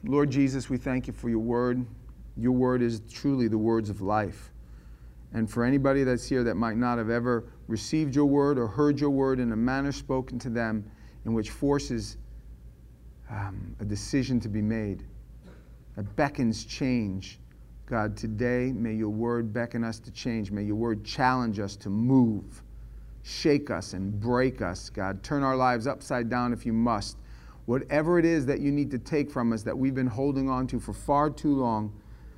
Lord Jesus, we thank you for your word. Your word is truly the words of life. And for anybody that's here that might not have ever received your word or heard your word in a manner spoken to them in which forces a decision to be made, that beckons change, God, today may your word beckon us to change. May your word challenge us to move, shake us and break us, God. Turn our lives upside down if you must. Whatever it is that you need to take from us that we've been holding on to for far too long,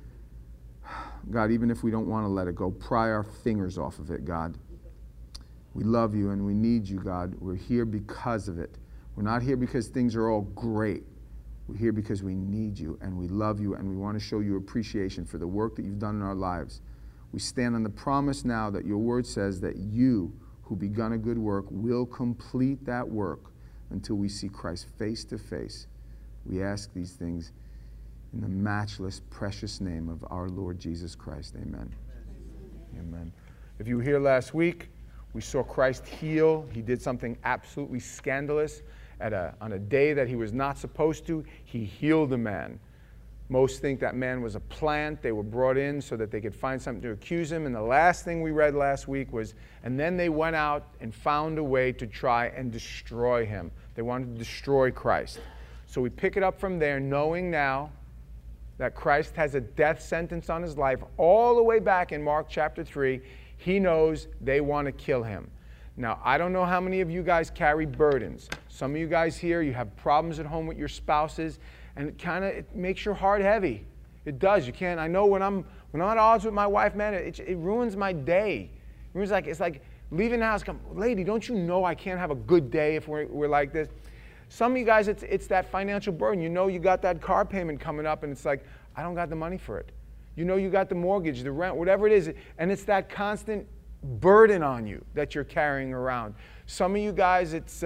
God, even if we don't want to let it go, pry our fingers off of it, God. We love you and we need you, God. We're here because of it. We're not here because things are all great. We're here because we need you and we love you and we want to show you appreciation for the work that you've done in our lives. We stand on the promise now that your word says that you, who begun a good work, will complete that work until we see Christ face to face. We ask these things in the matchless, precious name of our Lord Jesus Christ. Amen. Amen. If you were here last week, we saw Christ heal. He did something absolutely scandalous. On a day that he was not supposed to, he healed a man. Most think that man was a plant. They were brought in so that they could find something to accuse him. And the last thing we read last week was, and then they went out and found a way to try and destroy him. They wanted to destroy Christ. So we pick it up from there, knowing now that Christ has a death sentence on his life all the way back in Mark chapter 3. He knows they want to kill him. Now, I don't know how many of you guys carry burdens. Some of you guys here, you have problems at home with your spouses, and it makes your heart heavy. It does. You can't. I know when I'm at odds with my wife, man, it ruins my day. It's like leaving the house. Lady, don't you know I can't have a good day if we're like this? Some of you guys, it's that financial burden. You know you got that car payment coming up, and it's like, I don't got the money for it. You know you got the mortgage, the rent, whatever it is, and it's that constant burden on you that you're carrying around. Some of you guys, it's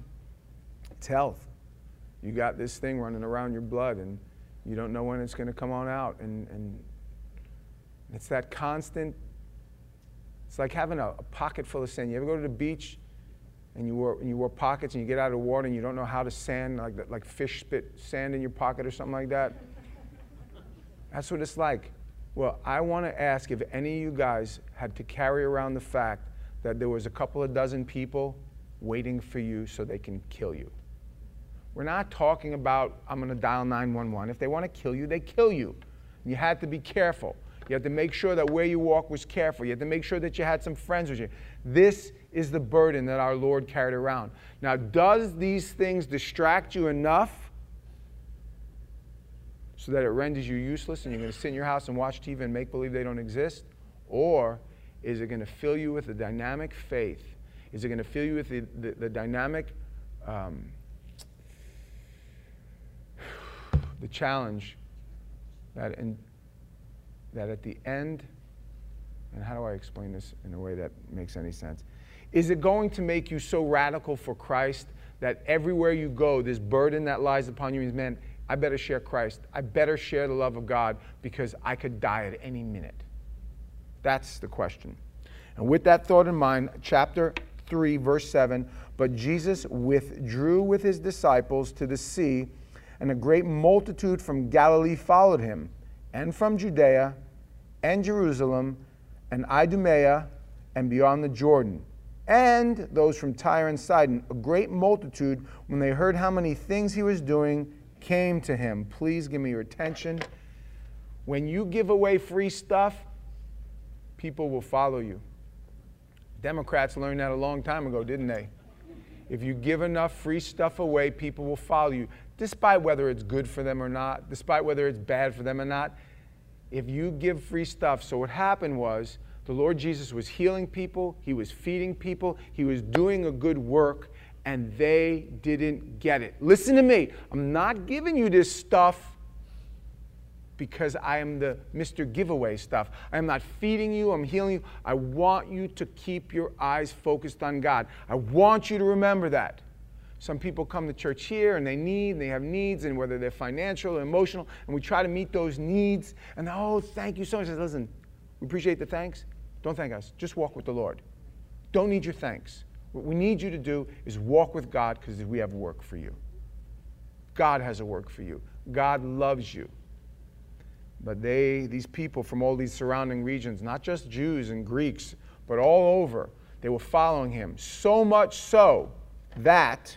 health. You got this thing running around your blood, and you don't know when it's going to come on out, and it's that constant. It's like having a pocket full of sand. You ever go to the beach? And you wore pockets, and you get out of the water, and you don't know how to sand, like fish spit sand in your pocket or something like that. That's what it's like. Well, I want to ask if any of you guys had to carry around the fact that there was a couple of dozen people waiting for you so they can kill you. We're not talking about, I'm going to dial 911. If they want to kill you, they kill you. You had to be careful. You had to make sure that where you walk was careful. You had to make sure that you had some friends with you. This is the burden that our Lord carried around. Now, does these things distract you enough so that it renders you useless and you're going to sit in your house and watch TV and make believe they don't exist? Or is it going to fill you with a dynamic faith? Is it going to fill you with the dynamic, the challenge that at the end, and how do I explain this in a way that makes any sense? Is it going to make you so radical for Christ that everywhere you go, this burden that lies upon you means, man, I better share Christ. I better share the love of God because I could die at any minute. That's the question. And with that thought in mind, chapter 3, verse 7, but Jesus withdrew with his disciples to the sea, and a great multitude from Galilee followed him, and from Judea, and Jerusalem, and Idumea, and beyond the Jordan, and those from Tyre and Sidon. A great multitude, when they heard how many things he was doing, came to him. Please give me your attention. When you give away free stuff, people will follow you. Democrats learned that a long time ago, didn't they? If you give enough free stuff away, people will follow you, despite whether it's good for them or not, despite whether it's bad for them or not. If you give free stuff. So what happened was, the Lord Jesus was healing people, he was feeding people, he was doing a good work, and they didn't get it. Listen to me. I'm not giving you this stuff because I am the Mr. Giveaway stuff. I am not feeding you, I'm healing you. I want you to keep your eyes focused on God. I want you to remember that. Some people come to church here and they have needs, and whether they're financial or emotional, and we try to meet those needs, and oh, thank you so much. I said, listen, we appreciate the thanks. Don't thank us. Just walk with the Lord. Don't need your thanks. What we need you to do is walk with God because we have work for you. God has a work for you. God loves you. But these people from all these surrounding regions, not just Jews and Greeks, but all over, they were following him. So much so that,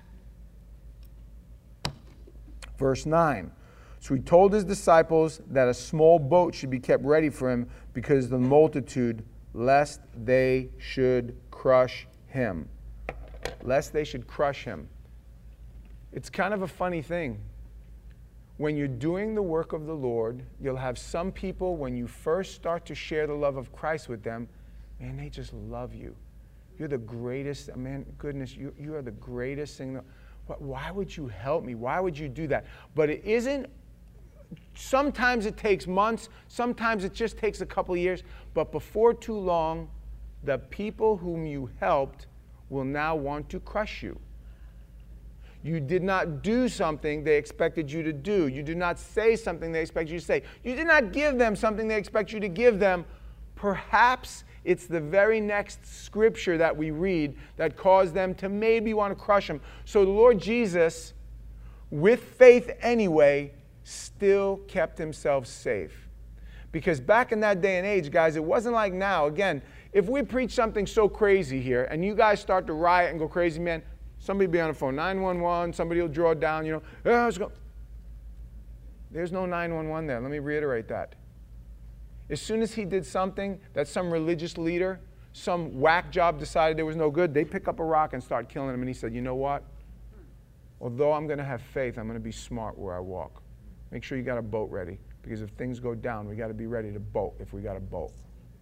verse 9, so he told his disciples that a small boat should be kept ready for him because of the multitude, lest they should crush him. Lest they should crush him. It's kind of a funny thing. When you're doing the work of the Lord, you'll have some people, when you first start to share the love of Christ with them, man, they just love you. You're the greatest, man, goodness, you are the greatest thing. Why would you help me? Why would you do that? But it isn't, sometimes it takes months, sometimes it just takes a couple of years, but before too long, the people whom you helped will now want to crush you. You did not do something they expected you to do. You did not say something they expect you to say. You did not give them something they expect you to give them. Perhaps it's the very next scripture that we read that caused them to maybe want to crush him. So the Lord Jesus, with faith anyway, still kept himself safe. Because back in that day and age, guys, it wasn't like now. Again, if we preach something so crazy here and you guys start to riot and go crazy, man, somebody will be on the phone, 911, somebody will draw it down, you know. There's no 911 there. Let me reiterate that. As soon as he did something that some religious leader, some whack job decided there was no good, they pick up a rock and start killing him. And he said, you know what? Although I'm going to have faith, I'm going to be smart where I walk. Make sure you got a boat ready. Because if things go down, we got to be ready to boat if we got a boat.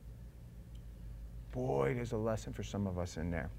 Boy, there's a lesson for some of us in there.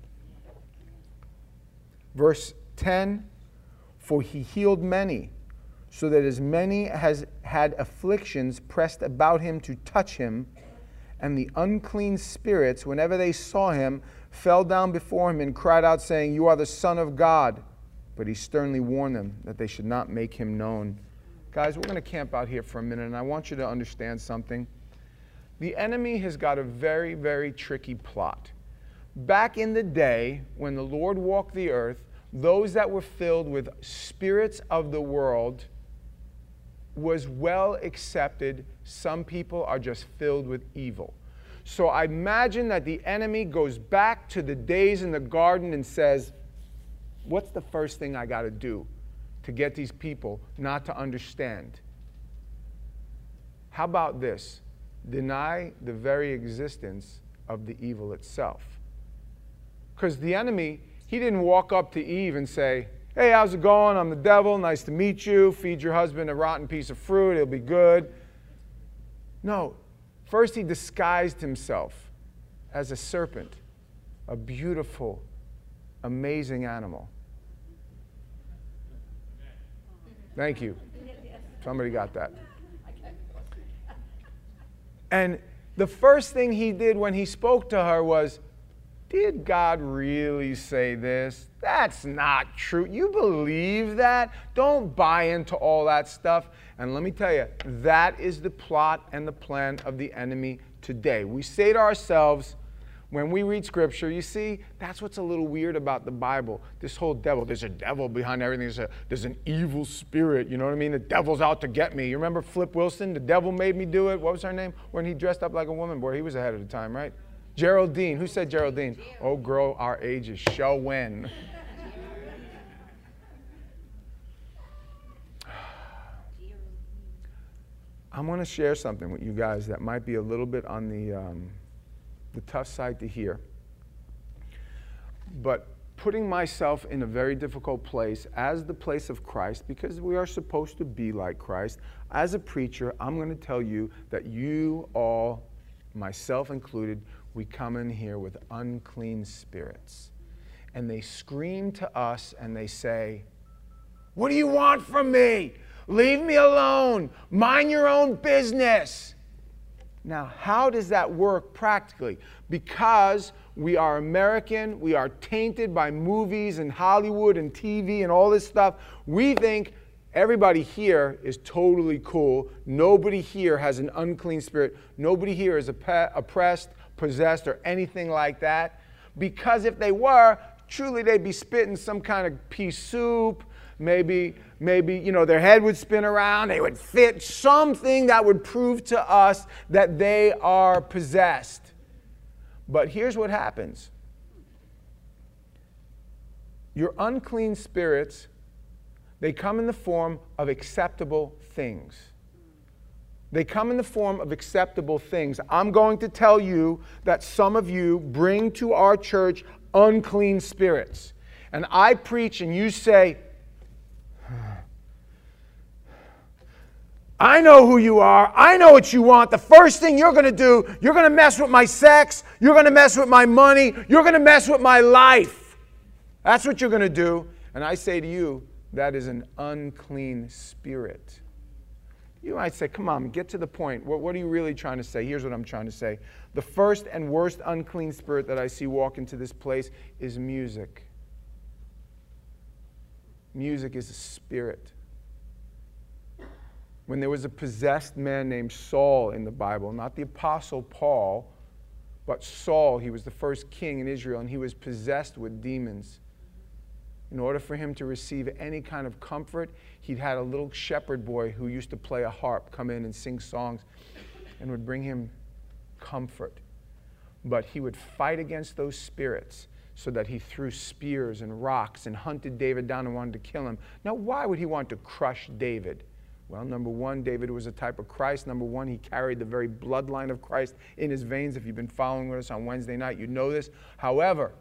Verse 10, for he healed many, so that as many as had afflictions pressed about him to touch him, and the unclean spirits, whenever they saw him, fell down before him and cried out, saying, you are the Son of God. But he sternly warned them that they should not make him known. Guys, we're going to camp out here for a minute, and I want you to understand something. The enemy has got a very, very tricky plot. Back in the day, when the Lord walked the earth, those that were filled with spirits of the world was well accepted. Some people are just filled with evil. So I imagine that the enemy goes back to the days in the garden and says, what's the first thing I got to do to get these people not to understand? How about this? Deny the very existence of the evil itself. Because the enemy, he didn't walk up to Eve and say, hey, how's it going? I'm the devil. Nice to meet you. Feed your husband a rotten piece of fruit. It'll be good. No. First, he disguised himself as a serpent, a beautiful, amazing animal. Thank you. Somebody got that. And the first thing he did when he spoke to her was, did God really say this? That's not true. You believe that? Don't buy into all that stuff. And let me tell you, that is the plot and the plan of the enemy today. We say to ourselves, when we read Scripture, you see, that's what's a little weird about the Bible. This whole devil, there's a devil behind everything. There's an evil spirit, you know what I mean? The devil's out to get me. You remember Flip Wilson? The devil made me do it. What was her name? When he dressed up like a woman. Boy, he was ahead of the time, right? Geraldine. Who said Geraldine? Oh, girl, our age is showing. I'm going to share something with you guys that might be a little bit on the tough side to hear. But putting myself in a very difficult place as the place of Christ, because we are supposed to be like Christ, as a preacher, I'm going to tell you that you all, myself included, we come in here with unclean spirits. And they scream to us and they say, what do you want from me? Leave me alone. Mind your own business. Now, how does that work practically? Because we are American, we are tainted by movies and Hollywood and TV and all this stuff. We think everybody here is totally cool. Nobody here has an unclean spirit. Nobody here is oppressed, possessed, or anything like that. Because if they were, truly they'd be spitting some kind of pea soup. maybe, their head would spin around, they would fit, something that would prove to us that they are possessed. But here's what happens. Your unclean spirits, they come in the form of acceptable things. They come in the form of acceptable things. I'm going to tell you that some of you bring to our church unclean spirits. And I preach and you say, I know who you are. I know what you want. The first thing you're going to do, you're going to mess with my sex. You're going to mess with my money. You're going to mess with my life. That's what you're going to do. And I say to you, that is an unclean spirit. You might say, come on, get to the point. What are you really trying to say? Here's what I'm trying to say. The first and worst unclean spirit that I see walk into this place is music. Music is a spirit. When there was a possessed man named Saul in the Bible, not the Apostle Paul, but Saul, he was the first king in Israel, and he was possessed with demons. In order for him to receive any kind of comfort, he'd had a little shepherd boy who used to play a harp come in and sing songs and would bring him comfort. But he would fight against those spirits so that he threw spears and rocks and hunted David down and wanted to kill him. Now, why would he want to crush David? Well, number one, David was a type of Christ. Number one, he carried the very bloodline of Christ in his veins. If you've been following with us on Wednesday night, you know this. However,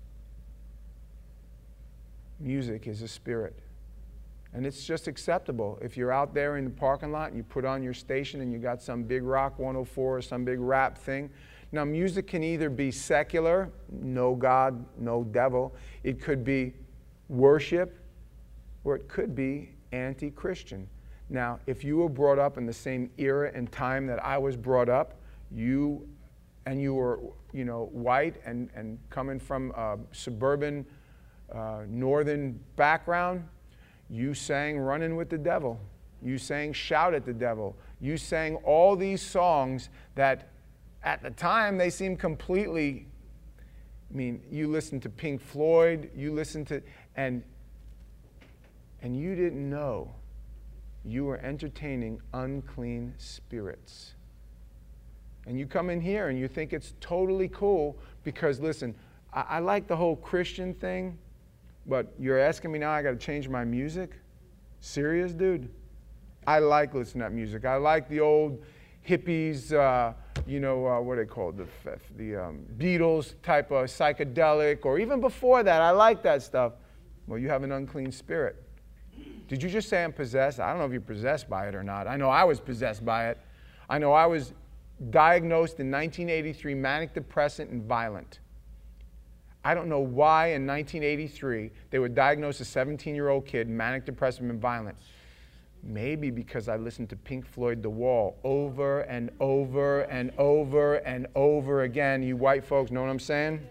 music is a spirit. And it's just acceptable. If you're out there in the parking lot and you put on your station and you got some big rock 104 or some big rap thing. Now, music can either be secular, no God, no devil. It could be worship, or it could be anti-Christian. Now, if you were brought up in the same era and time that I was brought up, you were, white and coming from a suburban northern background, you sang Running with the Devil. You sang Shout at the Devil. You sang all these songs that at the time they seemed completely, you listened to Pink Floyd, you listened to, and you didn't know you were entertaining unclean spirits. And you come in here and you think it's totally cool because, listen, I like the whole Christian thing, but you're asking me now I got to change my music? Serious, dude? I like listening to that music. I like the old hippies, what are they called? The Beatles type of psychedelic, or even before that, I like that stuff. Well, you have an unclean spirit. Did you just say I'm possessed? I don't know if you're possessed by it or not. I know I was possessed by it. I know I was diagnosed in 1983 manic depressant and violent. I don't know why in 1983 they would diagnose a 17-year-old kid manic depressive and violent. Maybe because I listened to Pink Floyd The Wall over and over and over and over again. You white folks know what I'm saying?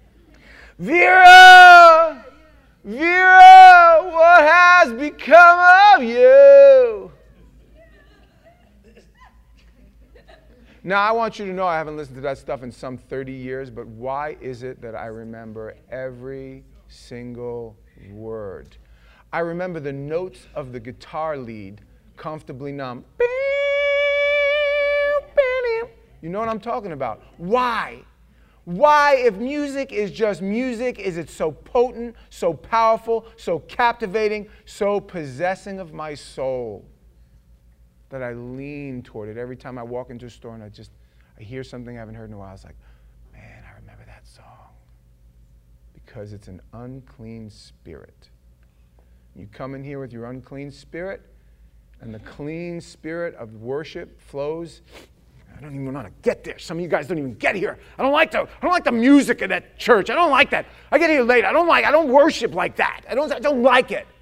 Vera! Vera, what has become of you? Now, I want you to know I haven't listened to that stuff in some 30 years, but why is it that I remember every single word? I remember the notes of the guitar lead, Comfortably Numb. You know what I'm talking about. Why? Why, if music is just music, is it so potent, so powerful, so captivating, so possessing of my soul that I lean toward it every time I walk into a store and I hear something I haven't heard in a while. It's like, man, I remember that song. Because it's an unclean spirit. You come in here with your unclean spirit, and the clean spirit of worship flows. I don't even want to get there. Some of you guys don't even get here. I don't like the music of that church. I don't like that. I get here late. I don't worship like that. I don't like it.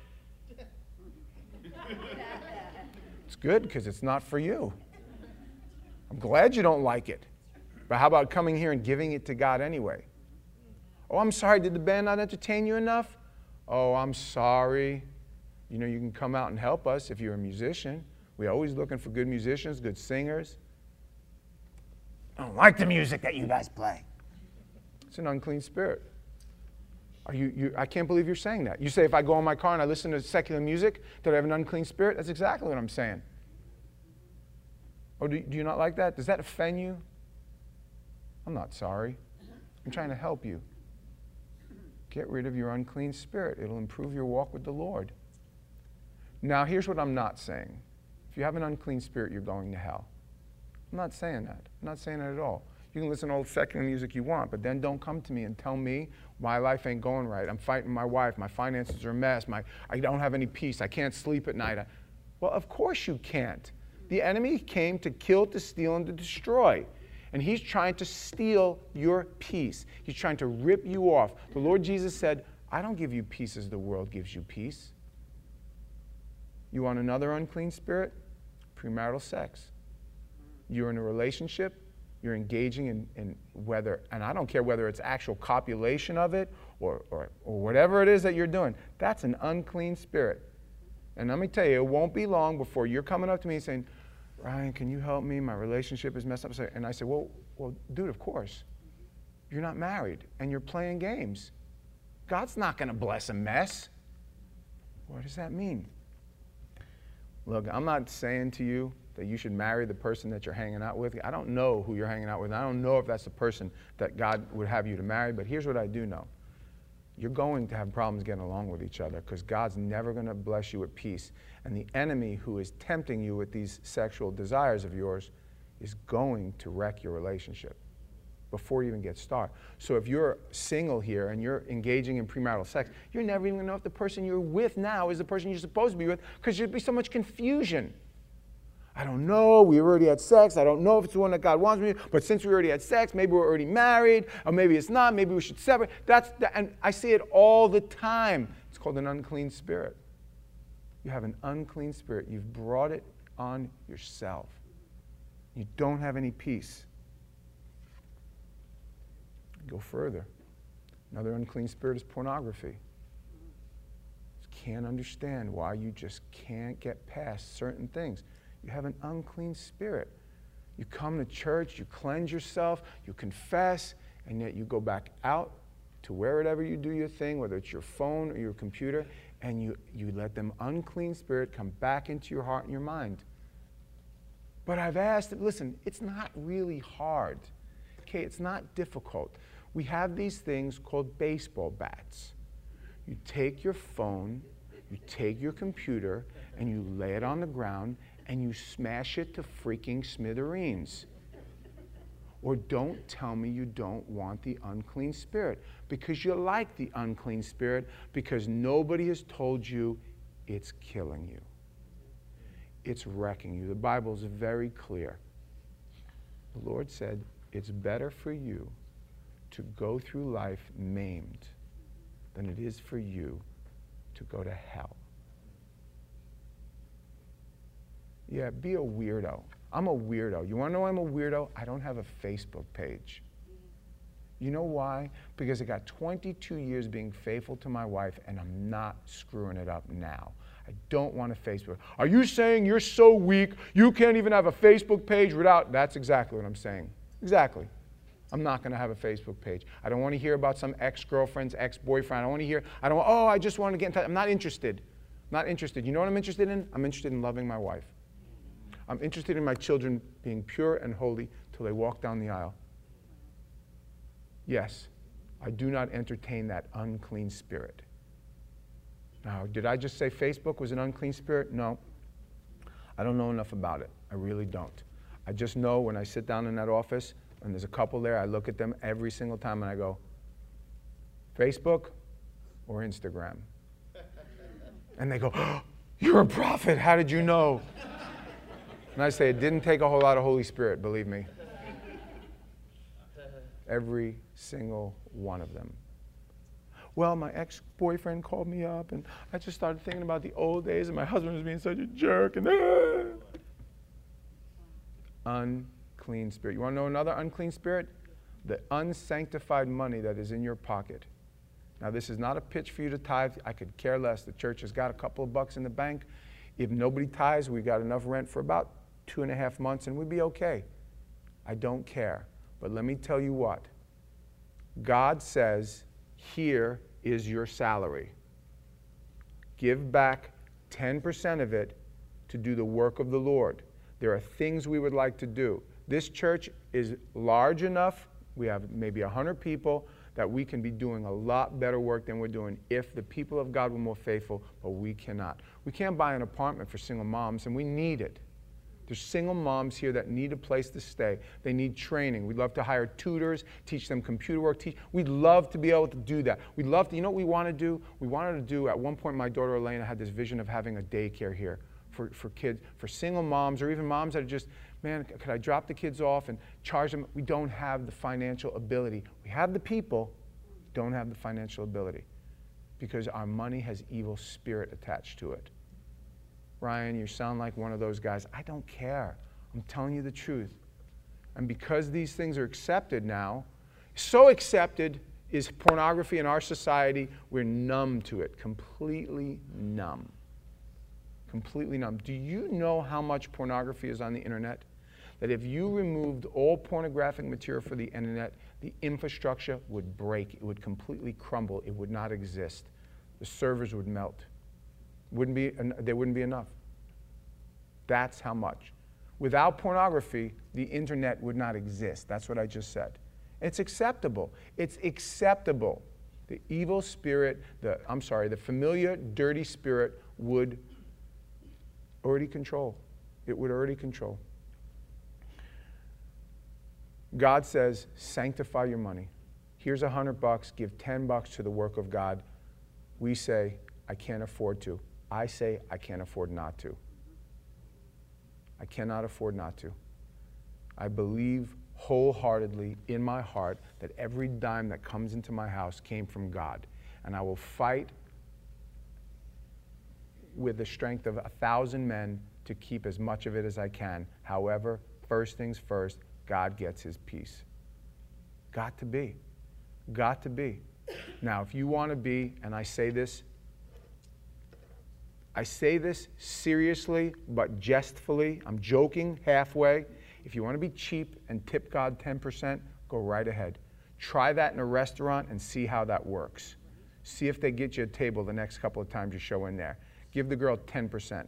It's good because it's not for you. I'm glad you don't like it. But how about coming here and giving it to God anyway? Oh, I'm sorry. Did the band not entertain you enough? Oh, I'm sorry. You can come out and help us if you're a musician. We're always looking for good musicians, good singers. I don't like the music that you guys play. It's an unclean spirit. I can't believe you're saying that. You say, if I go in my car and I listen to secular music, that I have an unclean spirit? That's exactly what I'm saying. Or do you not like that? Does that offend you? I'm not sorry. I'm trying to help you. Get rid of your unclean spirit. It'll improve your walk with the Lord. Now, here's what I'm not saying. If you have an unclean spirit, you're going to hell. I'm not saying that. I'm not saying that at all. You can listen to all the secular music you want, but then don't come to me and tell me my life ain't going right. I'm fighting my wife. My finances are a mess. I don't have any peace. I can't sleep at night. Well, of course you can't. The enemy came to kill, to steal, and to destroy. And he's trying to steal your peace. He's trying to rip you off. The Lord Jesus said, I don't give you peace as the world gives you peace. You want another unclean spirit? Premarital sex. You're in a relationship. You're engaging in whether, and I don't care whether it's actual copulation of it or whatever it is that you're doing. That's an unclean spirit. And let me tell you, it won't be long before you're coming up to me and saying, Ryan, can you help me? My relationship is messed up. And I say, well, dude, of course. You're not married, and you're playing games. God's not going to bless a mess. What does that mean? Look, I'm not saying to you that you should marry the person that you're hanging out with. I don't know who you're hanging out with. I don't know if that's the person that God would have you to marry, but here's what I do know. You're going to have problems getting along with each other because God's never going to bless you with peace. And the enemy who is tempting you with these sexual desires of yours is going to wreck your relationship before you even get started. So if you're single here and you're engaging in premarital sex, you're never even going to know if the person you're with now is the person you're supposed to be with because there'd be so much confusion. I don't know, we already had sex, I don't know if it's the one that God wants me to, but since we already had sex, maybe we're already married, or maybe it's not, maybe we should separate. And I see it all the time. It's called an unclean spirit. You have an unclean spirit. You've brought it on yourself. You don't have any peace. Go further. Another unclean spirit is pornography. Can't understand why you just can't get past certain things. You have an unclean spirit. You come to church, you cleanse yourself, you confess, and yet you go back out to wherever you do your thing, whether it's your phone or your computer, and you let them unclean spirit come back into your heart and your mind. But I've asked, listen, it's not really hard. Okay, it's not difficult. We have these things called baseball bats. You take your phone, you take your computer, and you lay it on the ground, and you smash it to freaking smithereens. Or don't tell me you don't want the unclean spirit, because you like the unclean spirit, because nobody has told you it's killing you. It's wrecking you. The Bible is very clear. The Lord said, it's better for you to go through life maimed than it is for you to go to hell. Yeah, be a weirdo. I'm a weirdo. You want to know why I'm a weirdo? I don't have a Facebook page. You know why? Because I got 22 years being faithful to my wife, and I'm not screwing it up now. I don't want a Facebook. Are you saying you're so weak, you can't even have a Facebook page without? That's exactly what I'm saying. Exactly. I'm not going to have a Facebook page. I don't want to hear about some ex-girlfriend's ex-boyfriend. I just want to get in touch. I'm not interested. Not interested. You know what I'm interested in? I'm interested in loving my wife. I'm interested in my children being pure and holy till they walk down the aisle. Yes, I do not entertain that unclean spirit. Now, did I just say Facebook was an unclean spirit? No. I don't know enough about it. I really don't. I just know when I sit down in that office and there's a couple there, I look at them every single time and I go, Facebook or Instagram? And they go, oh, you're a prophet. How did you know? And I say, it didn't take a whole lot of Holy Spirit, believe me. Every single one of them. Well, my ex-boyfriend called me up, and I just started thinking about the old days, and my husband was being such a jerk, and unclean spirit. You want to know another unclean spirit? The unsanctified money that is in your pocket. Now, this is not a pitch for you to tithe. I could care less. The church has got a couple of bucks in the bank. If nobody tithes, we got enough rent for about 2.5 months, and we'd be okay. I don't care. But let me tell you what. God says, here is your salary. Give back 10% of it to do the work of the Lord. There are things we would like to do. This church is large enough, we have maybe 100 people, that we can be doing a lot better work than we're doing if the people of God were more faithful, but we cannot. We can't buy an apartment for single moms, and we need it. There's single moms here that need a place to stay. They need training. We'd love to hire tutors, teach them computer work. We'd love to be able to do that. We'd love to, you know what we want to do? We wanted to do, at one point, my daughter Elena had this vision of having a daycare here for kids, for single moms, or even moms that are just, man, could I drop the kids off and charge them? We don't have the financial ability. We have the people, don't have the financial ability, because our money has evil spirit attached to it. Ryan, you sound like one of those guys. I don't care. I'm telling you the truth. And because these things are accepted now, so accepted is pornography in our society, we're numb to it, completely numb. Completely numb. Do you know how much pornography is on the internet? That if you removed all pornographic material for the internet, the infrastructure would break. It would completely crumble. It would not exist. The servers would melt. There wouldn't be enough. That's how much. Without pornography, the internet would not exist. That's what I just said. It's acceptable. It's acceptable. The evil spirit, the familiar, dirty spirit would already control. It would already control. God says, sanctify your money. Here's $100, give $10 to the work of God. We say, I can't afford to. I say, I can't afford not to. I cannot afford not to. I believe wholeheartedly in my heart that every dime that comes into my house came from God. And I will fight with the strength of 1,000 men to keep as much of it as I can. However, first things first, God gets his piece. Got to be. Got to be. Now, if you want to be, and I say this seriously, but jestfully, I'm joking halfway. If you want to be cheap and tip God 10%, go right ahead. Try that in a restaurant and see how that works. See if they get you a table the next couple of times you show in there. Give the girl 10%.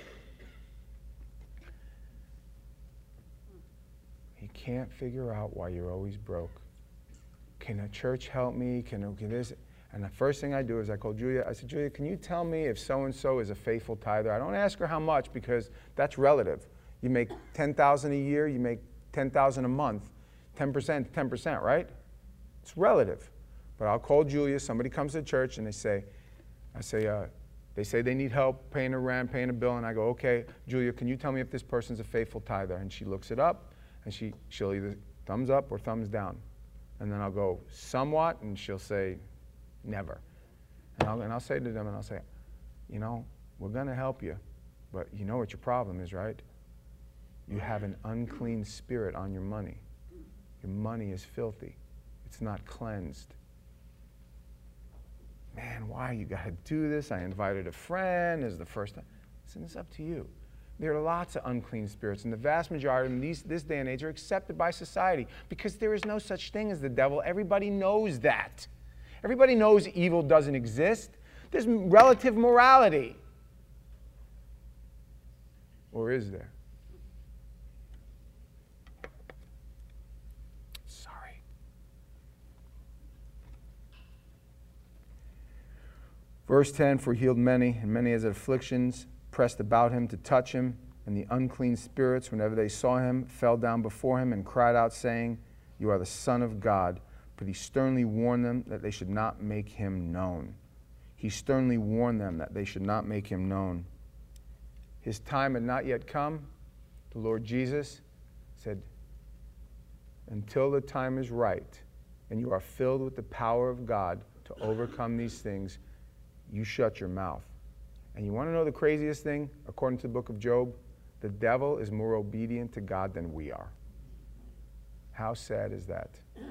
You can't figure out why you're always broke. Can a church help me? Can this? And the first thing I do is I call Julia. I said, Julia, can you tell me if so-and-so is a faithful tither? I don't ask her how much because that's relative. You make $10,000 a year, you make $10,000 a month. 10%, 10%, right? It's relative. But I'll call Julia. Somebody comes to church and they say they need help paying a rent, paying a bill, and I go, okay, Julia, can you tell me if this person's a faithful tither? And she looks it up, and she'll either thumbs up or thumbs down. And then I'll go, somewhat, and she'll say, never. And I'll say to them, and I'll say, you know, we're going to help you, but you know what your problem is, right? You have an unclean spirit on your money. Your money is filthy. It's not cleansed. Man, why you got to do this? I invited a friend. This is the first time. Listen, it's up to you. There are lots of unclean spirits, and the vast majority in this day and age are accepted by society because there is no such thing as the devil. Everybody knows that. Everybody knows evil doesn't exist. There's relative morality. Or is there? Sorry. Verse 10, for he healed many, and many as afflictions pressed about him to touch him, and the unclean spirits, whenever they saw him, fell down before him and cried out, saying, you are the Son of God. But he sternly warned them that they should not make him known. He sternly warned them that they should not make him known. His time had not yet come. The Lord Jesus said, until the time is right and you are filled with the power of God to overcome these things, you shut your mouth. And you want to know the craziest thing? According to the book of Job, the devil is more obedient to God than we are. How sad is that?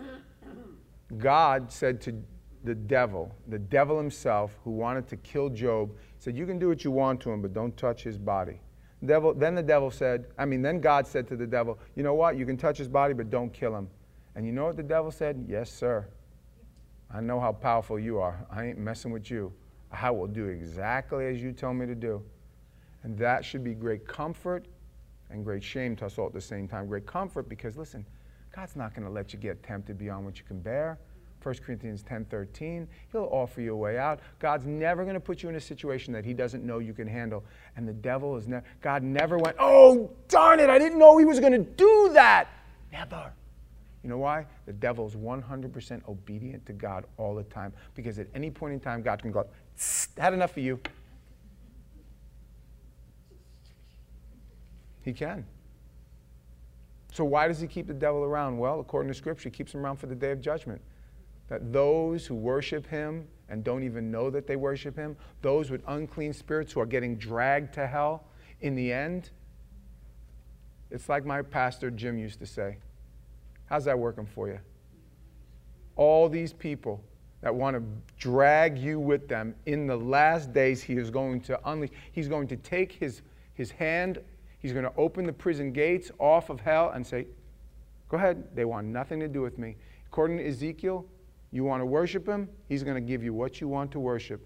God said to the devil himself, who wanted to kill Job, said, you can do what you want to him, but don't touch his body. Then God said to the devil, you know what? You can touch his body, but don't kill him. And you know what the devil said? Yes, sir. I know how powerful you are. I ain't messing with you. I will do exactly as you tell me to do. And that should be great comfort and great shame to us all at the same time. Great comfort because, listen, God's not going to let you get tempted beyond what you can bear. 1 Corinthians 10:13, he'll offer you a way out. God's never going to put you in a situation that he doesn't know you can handle. And the devil is never, God never went, oh, darn it, I didn't know he was going to do that. Never. You know why? The devil is 100% obedient to God all the time. Because at any point in time, God can go, had enough of you. He can. So why does he keep the devil around? Well, according to Scripture, he keeps him around for the day of judgment. That those who worship him and don't even know that they worship him, those with unclean spirits who are getting dragged to hell, in the end, it's like my pastor Jim used to say. How's that working for you? All these people that want to drag you with them, in the last days he is going to unleash. He's going to take his hand, he's going to open the prison gates off of hell and say, go ahead, they want nothing to do with me. According to Ezekiel, you want to worship him, he's going to give you what you want to worship.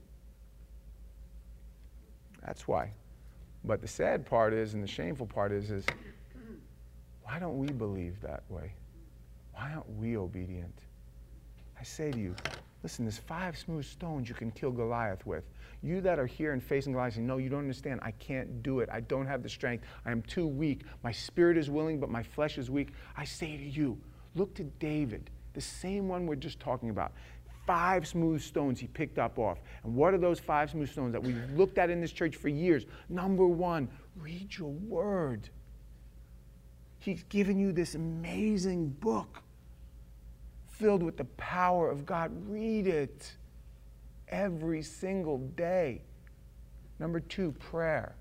That's why. But the sad part is, and the shameful part is why don't we believe that way? Why aren't we obedient? I say to you, listen, there's 5 smooth stones you can kill Goliath with. You that are here and facing Goliath saying, no, you don't understand. I can't do it. I don't have the strength. I am too weak. My spirit is willing, but my flesh is weak. I say to you, look to David, the same one we're just talking about. 5 smooth stones he picked up off. And what are those 5 smooth stones that we've looked at in this church for years? Number 1, read your word. He's given you this amazing book filled with the power of God. Read it every single day. Number 2, prayer.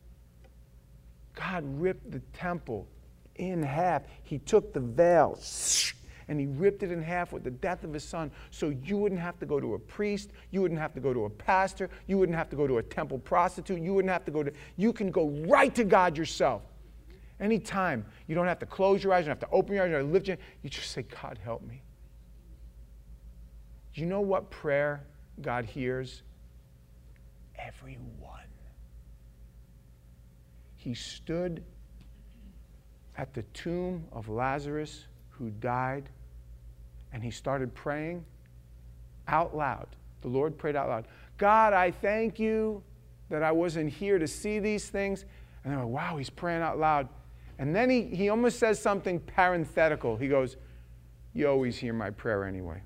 God ripped the temple in half. He took the veil and he ripped it in half with the death of his son, so you wouldn't have to go to a priest, you wouldn't have to go to a pastor, you wouldn't have to go to a temple prostitute, you wouldn't have to go to, you can go right to God yourself. Anytime. You don't have to close your eyes, you don't have to open your eyes, you don't have to lift your, you just say, God, help me. Do you know what prayer God hears? Every one. He stood at the tomb of Lazarus who died, and he started praying out loud. The Lord prayed out loud. God, I thank you that I wasn't here to see these things. And they're like, wow, he's praying out loud. And then he almost says something parenthetical. He goes, you always hear my prayer anyway.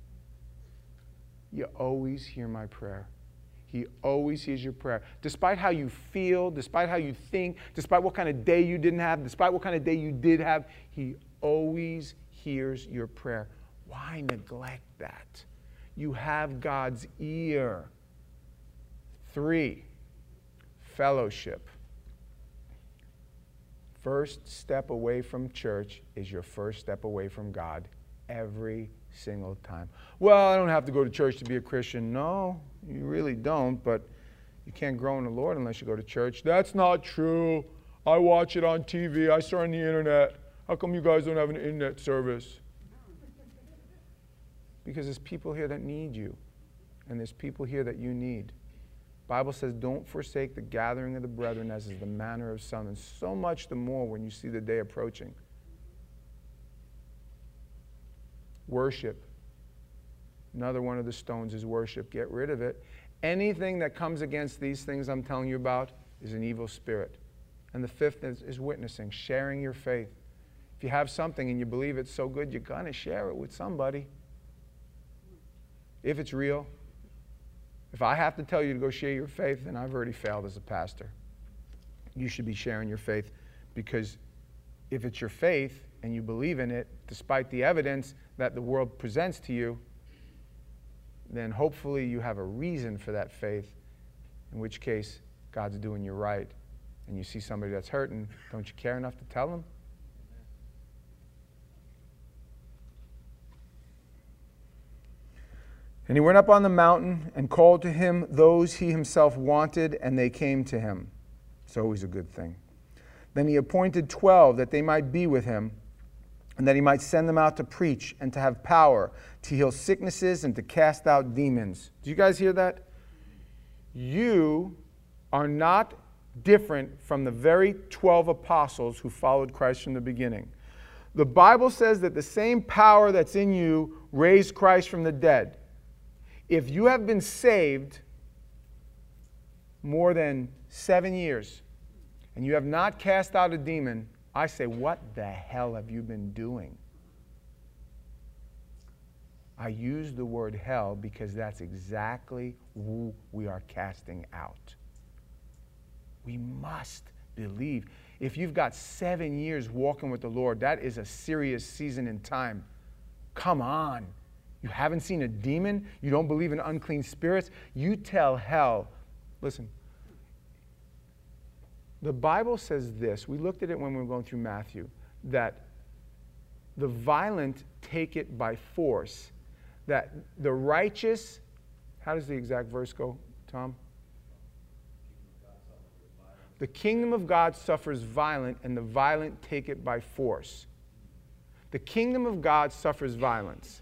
You always hear my prayer. He always hears your prayer. Despite how you feel, despite how you think, despite what kind of day you didn't have, despite what kind of day you did have, he always hears your prayer. Why neglect that? You have God's ear. 3, fellowship. First step away from church is your first step away from God every single time. Well, I don't have to go to church to be a Christian. No, you really don't, but you can't grow in the Lord unless you go to church. That's not true. I watch it on TV. I saw it on the internet. How come you guys don't have an internet service? Because there's people here that need you, and there's people here that you need. The Bible says, don't forsake the gathering of the brethren, as is the manner of some, and so much the more when you see the day approaching. Worship. Another one of the stones is worship. Get rid of it. Anything that comes against these things I'm telling you about is an evil spirit. And the 5th is witnessing, sharing your faith. If you have something and you believe it's so good, you're going to share it with somebody. If it's real. If I have to tell you to go share your faith, then I've already failed as a pastor. You should be sharing your faith, because if it's your faith and you believe in it, despite the evidence that the world presents to you, then hopefully you have a reason for that faith, in which case God's doing you right. And you see somebody that's hurting, don't you care enough to tell them? And he went up on the mountain and called to him those he himself wanted, and they came to him. It's always a good thing. Then he appointed 12 that they might be with him, and that he might send them out to preach and to have power, to heal sicknesses and to cast out demons. Do you guys hear that? You are not different from the very 12 apostles who followed Christ from the beginning. The Bible says that the same power that's in you raised Christ from the dead. If you have been saved more than 7 years and you have not cast out a demon, I say, what the hell have you been doing? I use the word hell because that's exactly who we are casting out. We must believe. If you've got 7 years walking with the Lord, that is a serious season in time. Come on. You haven't seen a demon? You don't believe in unclean spirits? You tell hell. Listen, the Bible says this. We looked at it when we were going through Matthew, that the violent take it by force, that the righteous, how does the exact verse go, Tom? The kingdom of God suffers violence, and the violent take it by force. The kingdom of God suffers violence.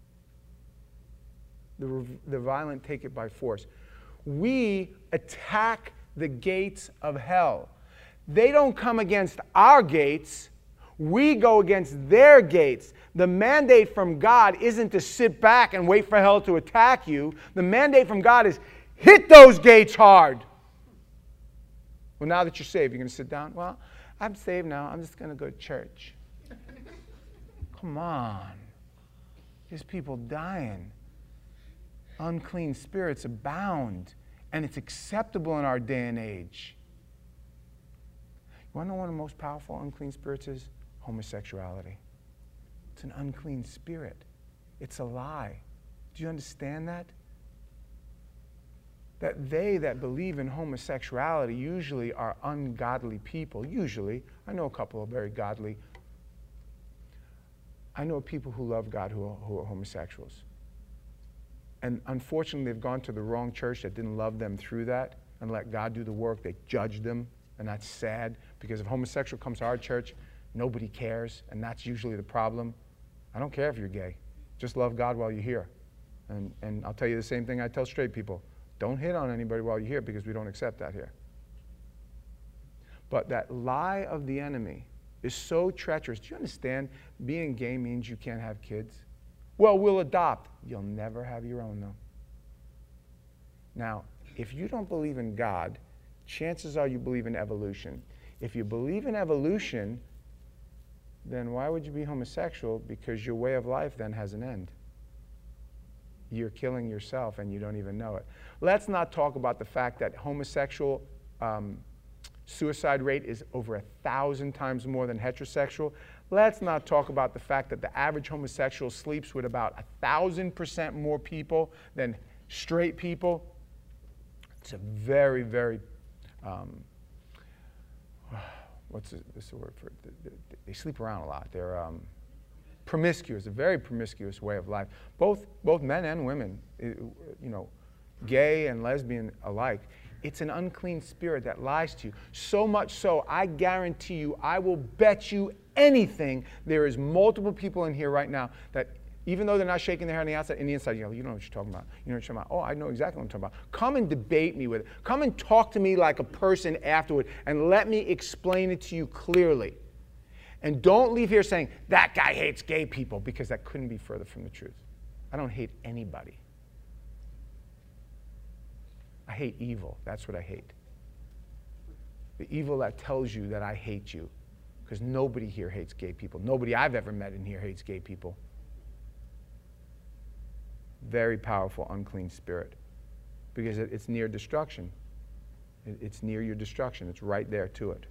The violent take it by force. We attack the gates of hell. They don't come against our gates. We go against their gates. The mandate from God isn't to sit back and wait for hell to attack you. The mandate from God is hit those gates hard. Well, now that you're saved, you're going to sit down? Well, I'm saved now. I'm just going to go to church. Come on. There's people dying. Unclean spirits abound. And it's acceptable in our day and age. You want to know one of the most powerful unclean spirits is? Homosexuality. It's an unclean spirit. It's a lie. Do you understand that? That they that believe in homosexuality usually are ungodly people. Usually. I know a couple of very godly. I know people who love God who are homosexuals. And unfortunately, they've gone to the wrong church that didn't love them through that and let God do the work. They judged them, and that's sad, because if homosexual comes to our church, nobody cares, and that's usually the problem. I don't care if you're gay. Just love God while you're here. And I'll tell you the same thing I tell straight people. Don't hit on anybody while you're here, because we don't accept that here. But that lie of the enemy is so treacherous. Do you understand being gay means you can't have kids? Well, we'll adopt. You'll never have your own, though. Now, if you don't believe in God, chances are you believe in evolution. If you believe in evolution, then why would you be homosexual? Because your way of life then has an end. You're killing yourself and you don't even know it. Let's not talk about the fact that homosexual suicide rate is over 1,000 times more than heterosexual. Let's not talk about the fact that the average homosexual sleeps with about 1,000% more people than straight people. It's a very, very, what's the word for it? They sleep around a lot. They're promiscuous, a very promiscuous way of life. Both men and women, gay and lesbian alike. It's an unclean spirit that lies to you. So much so, I guarantee you, I will bet you anything, there is multiple people in here right now that, even though they're not shaking their head on the outside, in the inside, you know what you're talking about. You know what you're talking about. Oh, I know exactly what I'm talking about. Come and debate me with it. Come and talk to me like a person afterward, and let me explain it to you clearly. And don't leave here saying, that guy hates gay people, because that couldn't be further from the truth. I don't hate anybody. I hate evil. That's what I hate. The evil that tells you that I hate you. Because nobody here hates gay people. Nobody I've ever met in here hates gay people. Very powerful, unclean spirit. Because it's near destruction. It's near your destruction. It's right there to it.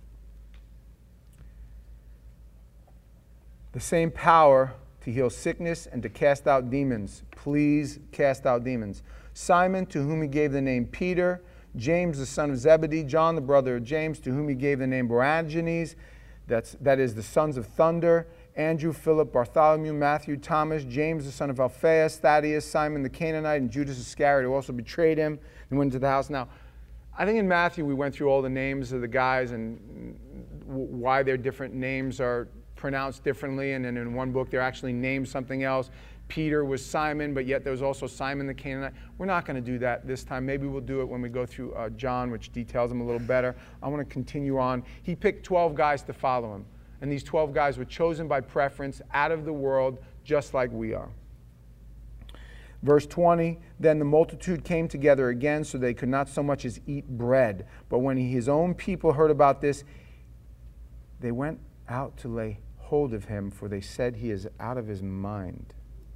The same power to heal sickness and to cast out demons. Please cast out demons. Simon, to whom he gave the name Peter, James, the son of Zebedee, John, the brother of James, to whom he gave the name Boanerges, that is the sons of thunder, Andrew, Philip, Bartholomew, Matthew, Thomas, James, the son of Alphaeus, Thaddeus, Simon the Canaanite, and Judas Iscariot, who also betrayed him and went into the house. Now, I think in Matthew we went through all the names of the guys and why their different names are pronounced differently, and then in one book they're actually named something else. Peter was Simon, but yet there was also Simon the Canaanite. We're not going to do that this time. Maybe we'll do it when we go through John, which details him a little better. I want to continue on. He picked 12 guys to follow him, and these 12 guys were chosen by preference out of the world, just like we are. Verse 20, then the multitude came together again, so they could not so much as eat bread. But when his own people heard about this, they went out to lay hold of him, for they said he is out of his mind.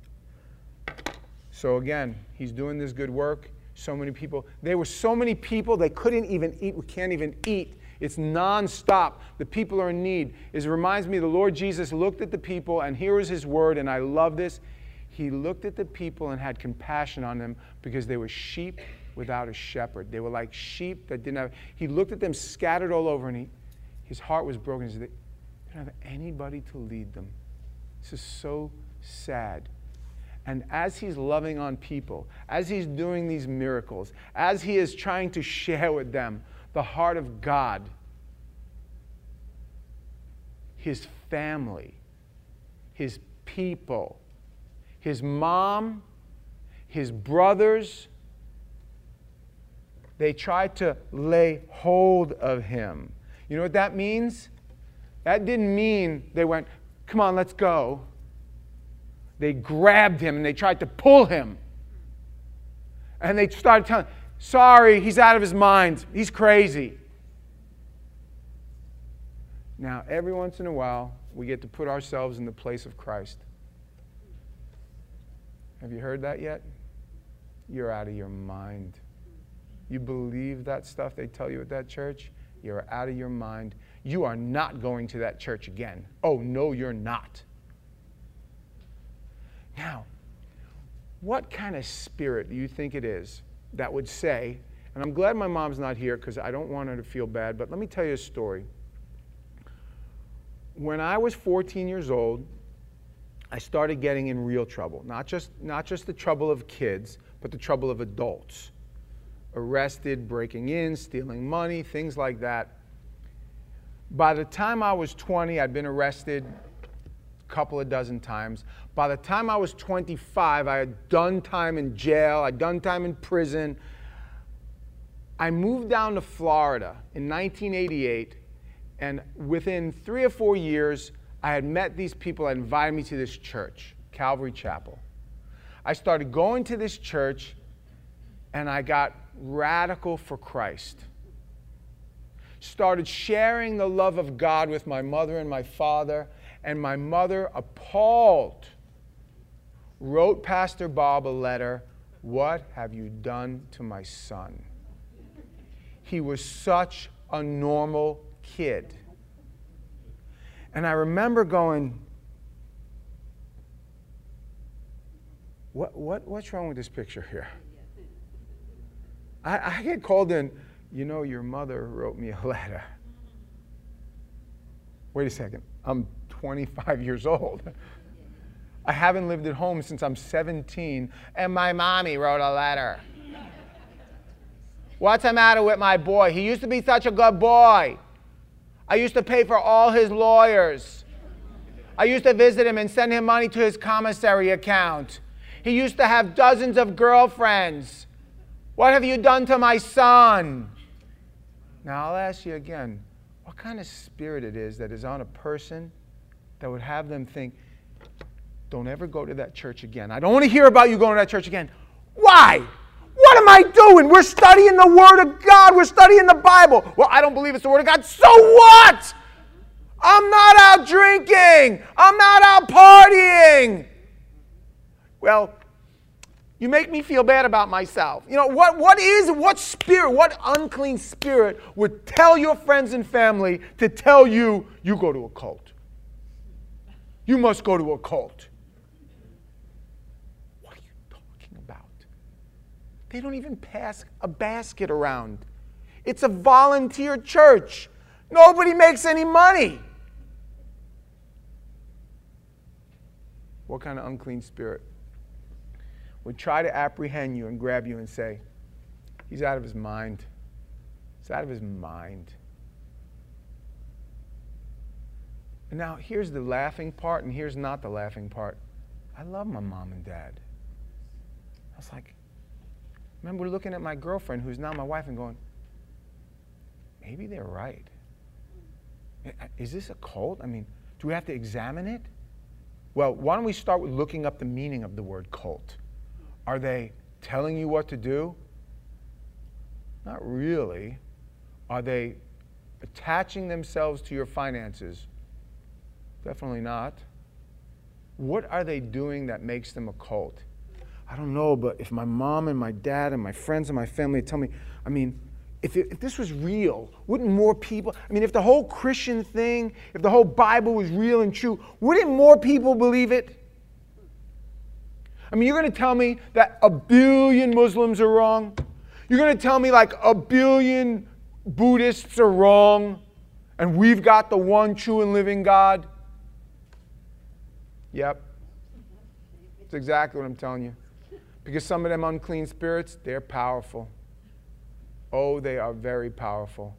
So again, he's doing this good work. So many people. There were so many people, they couldn't even eat. We can't even eat. It's nonstop. The people are in need. It reminds me, the Lord Jesus looked at the people, and here is his word, and I love this. He looked at the people and had compassion on them because they were sheep without a shepherd. They were like sheep that didn't have. He looked at them scattered all over, and his heart was broken. He said, they don't have anybody to lead them. This is so sad. And as he's loving on people, as he's doing these miracles, as he is trying to share with them the heart of God, his family, his people, his mom, his brothers, they tried to lay hold of him. You know what that means? That didn't mean they went, come on, let's go. They grabbed him and they tried to pull him. And they started telling him, sorry, he's out of his mind. He's crazy. Now, every once in a while, we get to put ourselves in the place of Christ. Have you heard that yet? You're out of your mind. You believe that stuff they tell you at that church? You're out of your mind. You are not going to that church again. Oh, no, you're not. Now, what kind of spirit do you think it is that would say, and I'm glad my mom's not here because I don't want her to feel bad, but let me tell you a story. When I was 14 years old, I started getting in real trouble. Not just the trouble of kids, but the trouble of adults. Arrested, breaking in, stealing money, things like that. By the time I was 20, I'd been arrested a couple of dozen times. By the time I was 25, I had done time in jail. I'd done time in prison. I moved down to Florida in 1988, and within 3 or 4 years, I had met these people that invited me to this church, Calvary Chapel. I started going to this church, and I got radical for Christ. Started sharing the love of God with my mother and my father, and my mother, appalled, wrote Pastor Bob a letter, "What have you done to my son?" He was such a normal kid. And I remember going, what's wrong with this picture here? I get called in, you know, your mother wrote me a letter. Wait a second, I'm 25 years old. I haven't lived at home since I'm 17, and my mommy wrote a letter. What's the matter with my boy? He used to be such a good boy. I used to pay for all his lawyers. I used to visit him and send him money to his commissary account. He used to have dozens of girlfriends. What have you done to my son? Now I'll ask you again, what kind of spirit it is that is on a person that would have them think, don't ever go to that church again. I don't want to hear about you going to that church again. Why? What am I doing? We're studying the Word of God. We're studying the Bible. Well, I don't believe it's the Word of God. So what? I'm not out drinking. I'm not out partying. Well, you make me feel bad about myself. You know, what spirit, what unclean spirit would tell your friends and family to tell you, you go to a cult? You must go to a cult. What are you talking about? They don't even pass a basket around. It's a volunteer church. Nobody makes any money. What kind of unclean spirit would try to apprehend you and grab you and say, he's out of his mind. He's out of his mind. And now here's the laughing part, and here's not the laughing part. I love my mom and dad. I was like, I remember looking at my girlfriend, who's now my wife, and going, maybe they're right. Is this a cult? I mean, do we have to examine it? Well, why don't we start with looking up the meaning of the word cult? Are they telling you what to do? Not really. Are they attaching themselves to your finances? Definitely not. What are they doing that makes them a cult? I don't know, but if my mom and my dad and my friends and my family tell me, I mean, if this was real, wouldn't more people, I mean, if the whole Christian thing, if the whole Bible was real and true, wouldn't more people believe it? I mean, you're going to tell me that 1 billion Muslims are wrong? You're going to tell me like 1 billion Buddhists are wrong and we've got the one true and living God? Yep. That's exactly what I'm telling you. Because some of them unclean spirits, they're powerful. Oh, they are very powerful.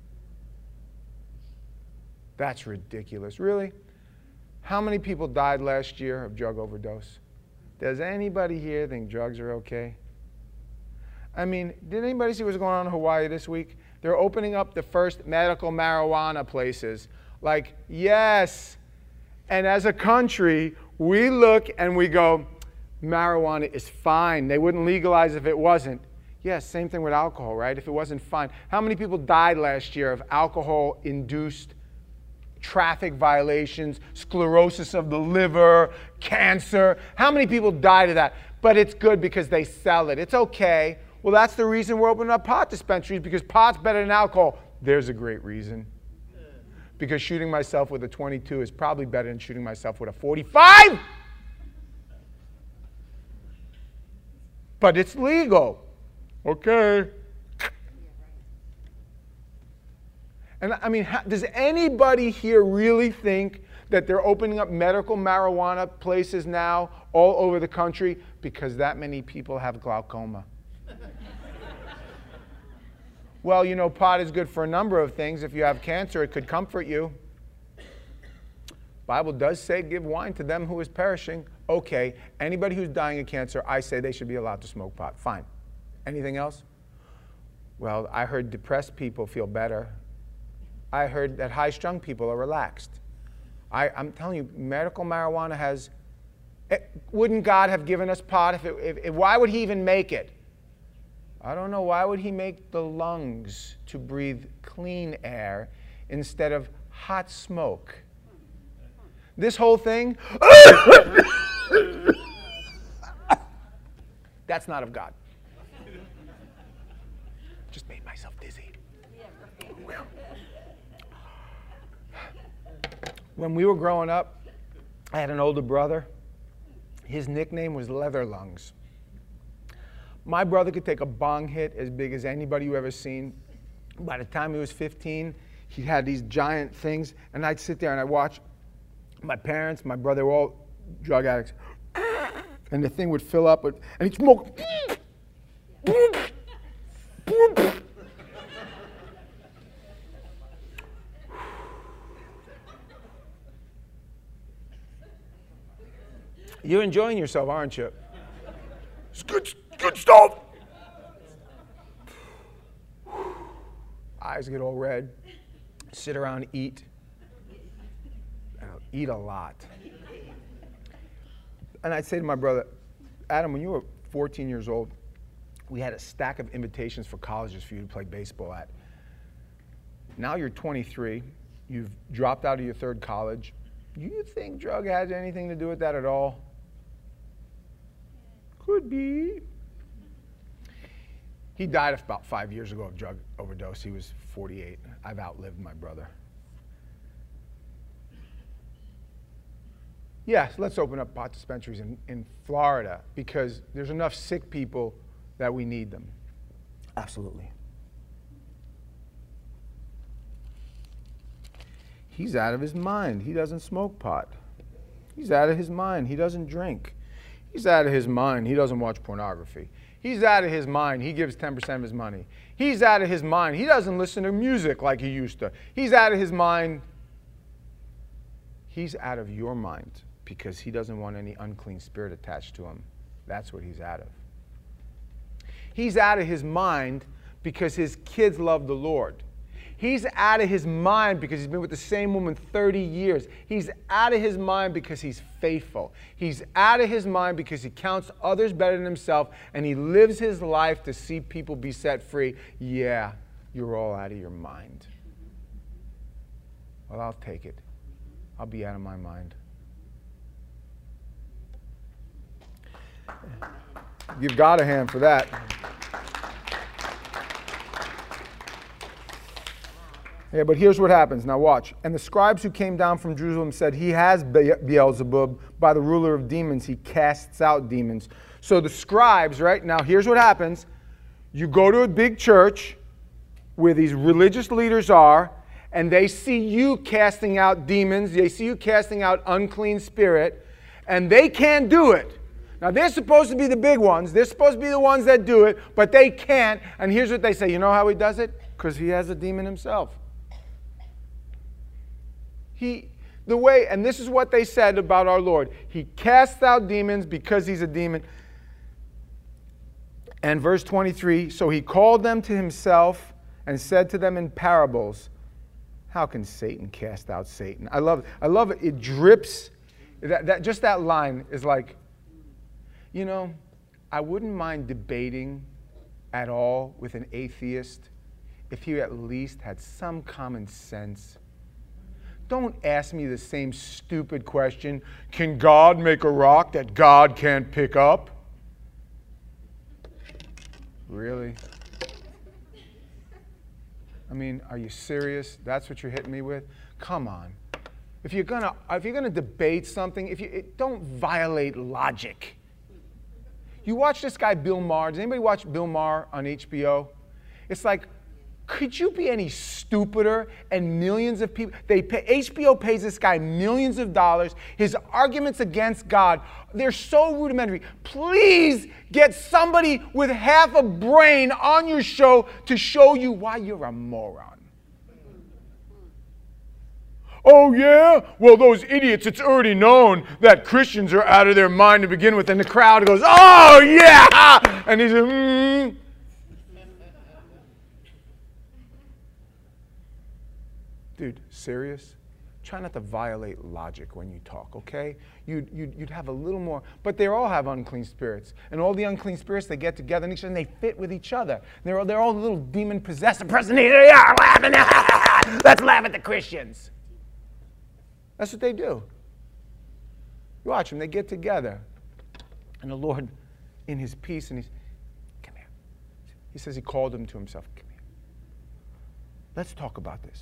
That's ridiculous. Really? How many people died last year of drug overdose? Does anybody here think drugs are okay? I mean, did anybody see what's going on in Hawaii this week? They're opening up the first medical marijuana places. Like, yes. And as a country, we look and we go, marijuana is fine. They wouldn't legalize if it wasn't. Yes, same thing with alcohol, right? If it wasn't fine. How many people died last year of alcohol-induced traffic violations, sclerosis of the liver, cancer? How many people died of that? But it's good because they sell it. It's okay. Well, that's the reason we're opening up pot dispensaries, because pot's better than alcohol. There's a great reason. Because shooting myself with a .22 is probably better than shooting myself with a .45. But it's legal. Okay. And I mean, does anybody here really think that they're opening up medical marijuana places now all over the country because that many people have glaucoma? Well, you know, pot is good for a number of things. If you have cancer, it could comfort you. Bible does say, give wine to them who is perishing. Okay, anybody who's dying of cancer, I say they should be allowed to smoke pot. Fine. Anything else? Well, I heard depressed people feel better. I heard that high-strung people are relaxed. I'm telling you, medical marijuana has... Wouldn't God have given us pot? Why would he even make it? I don't know. Why would he make the lungs to breathe clean air instead of hot smoke? This whole thing, that's not of God. Just made myself dizzy. When we were growing up, I had an older brother. His nickname was Leather Lungs. My brother could take a bong hit as big as anybody you've ever seen. By the time he was 15, he had these giant things, and I'd sit there and I'd watch my parents, my brother, were all drug addicts. And the thing would fill up, and he'd smoke. You're enjoying yourself, aren't you? It's good stuff. Eyes get all red. Sit around, eat. Eat a lot. And I'd say to my brother, Adam, when you were 14 years old, we had a stack of invitations for colleges for you to play baseball at. Now you're 23. You've dropped out of your third college. Do you think drug has anything to do with that at all? Could be. He died about 5 years ago of drug overdose. He was 48. I've outlived my brother. Yes, let's open up pot dispensaries in Florida because there's enough sick people that we need them. Absolutely. He's out of his mind. He doesn't smoke pot. He's out of his mind. He doesn't drink. He's out of his mind. He doesn't watch pornography. He's out of his mind. He gives 10% of his money. He's out of his mind. He doesn't listen to music like he used to. He's out of his mind. He's out of your mind because he doesn't want any unclean spirit attached to him. That's what he's out of. He's out of his mind because his kids love the Lord. He's out of his mind because he's been with the same woman 30 years. He's out of his mind because he's faithful. He's out of his mind because he counts others better than himself, and he lives his life to see people be set free. Yeah, you're all out of your mind. Well, I'll take it. I'll be out of my mind. Give God a hand for that. Yeah, but here's what happens. Now watch. And the scribes who came down from Jerusalem said, he has Beelzebub, by the ruler of demons. He casts out demons. So the scribes, right? Now here's what happens. You go to a big church where these religious leaders are, and they see you casting out demons. They see you casting out unclean spirit, and they can't do it. Now they're supposed to be the big ones. They're supposed to be the ones that do it, but they can't. And here's what they say. You know how he does it? Because he has a demon himself. And this is what they said about our Lord. He casts out demons because he's a demon. And verse 23, so he called them to himself and said to them in parables, how can Satan cast out Satan? I love it. It drips. Just that line is like, you know, I wouldn't mind debating at all with an atheist if he at least had some common sense. Don't ask me the same stupid question, can God make a rock that God can't pick up? Really? I mean, are you serious? That's what you're hitting me with? Come on. If you're gonna debate something, don't violate logic. You watch this guy Bill Maher. Does anybody watch Bill Maher on HBO? It's like, could you be any stupider? And millions of people, HBO pays this guy millions of dollars. His arguments against God, they're so rudimentary. Please get somebody with half a brain on your show to show you why you're a moron. Oh yeah? Well, those idiots, it's already known that Christians are out of their mind to begin with. And the crowd goes, oh yeah! And he's like, Dude, serious? Try not to violate logic when you talk, okay? You'd have a little more, but they all have unclean spirits. And all the unclean spirits, they get together and they fit with each other. They're all little demon-possessed impersonators. They are laughing. Let's laugh at the Christians. That's what they do. You watch them, they get together. And the Lord, in his peace, and come here. He says he called them to himself. Come here. Let's talk about this.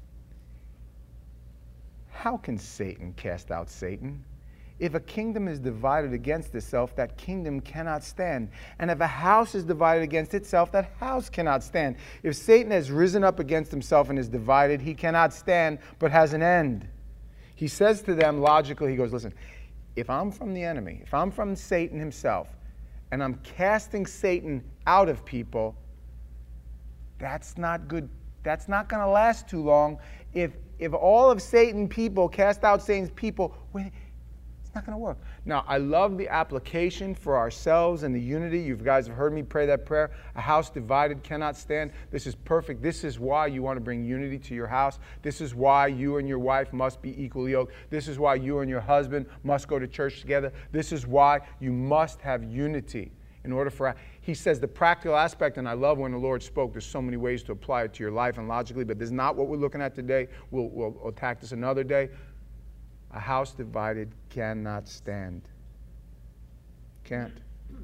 How can Satan cast out Satan? If a kingdom is divided against itself, that kingdom cannot stand. And if a house is divided against itself, that house cannot stand. If Satan has risen up against himself and is divided, he cannot stand, but has an end. He says to them logically, he goes, listen, if I'm from the enemy, if I'm from Satan himself, and I'm casting Satan out of people, that's not good. That's not going to last too long. If all of Satan's people cast out Satan's people, it's not going to work. Now, I love the application for ourselves and the unity. You guys have heard me pray that prayer. A house divided cannot stand. This is perfect. This is why you want to bring unity to your house. This is why you and your wife must be equally yoked. This is why you and your husband must go to church together. This is why you must have unity. In order for, he says the practical aspect, and I love when the Lord spoke, there's so many ways to apply it to your life and logically, but this is not what we're looking at today. We'll attack this another day. A house divided cannot stand. Can't.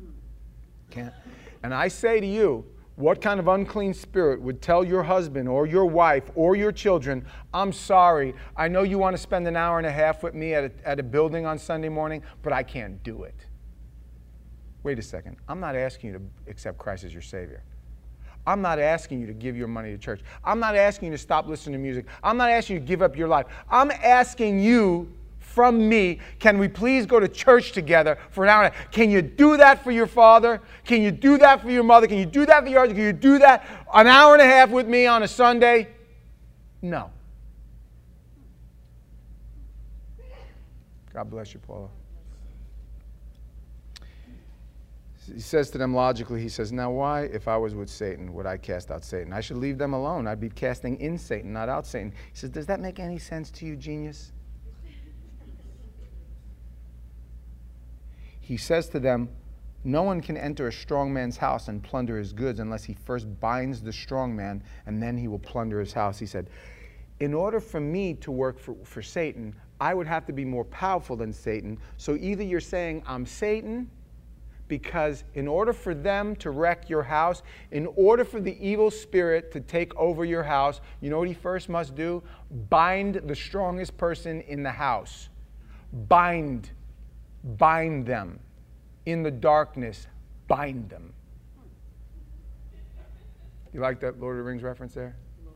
And I say to you, what kind of unclean spirit would tell your husband or your wife or your children, I'm sorry, I know you want to spend an hour and a half with me at a building on Sunday morning, but I can't do it. Wait a second. I'm not asking you to accept Christ as your Savior. I'm not asking you to give your money to church. I'm not asking you to stop listening to music. I'm not asking you to give up your life. I'm asking you from me, can we please go to church together for an hour? Can you do that for your father? Can you do that for your mother? Can you do that for your husband? Can you do that an hour and a half with me on a Sunday? No. God bless you, Paula. He says to them logically, he says, now why, if I was with Satan, would I cast out Satan? I should leave them alone. I'd be casting in Satan, not out Satan. He says, does that make any sense to you, genius? He says to them, no one can enter a strong man's house and plunder his goods unless he first binds the strong man, and then he will plunder his house. He said, in order for me to work for Satan, I would have to be more powerful than Satan. So either you're saying I'm Satan, because in order for them to wreck your house, in order for the evil spirit to take over your house, you know what he first must do? Bind the strongest person in the house. Bind them. In the darkness, bind them. You like that Lord of the Rings reference there?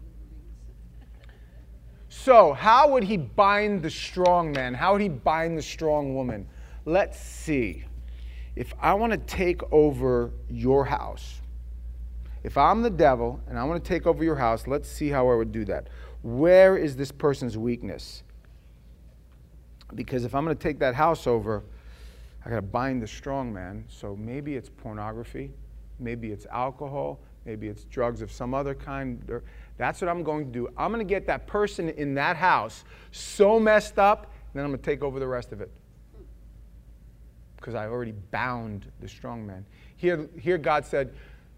So, how would he bind the strong man? How would he bind the strong woman? Let's see. If I want to take over your house, if I'm the devil and I want to take over your house, let's see how I would do that. Where is this person's weakness? Because if I'm going to take that house over, I got to bind the strong man. So maybe it's pornography, maybe it's alcohol, maybe it's drugs of some other kind. That's what I'm going to do. I'm going to get that person in that house so messed up, and then I'm going to take over the rest of it. Because I already bound the strong man. Here God said,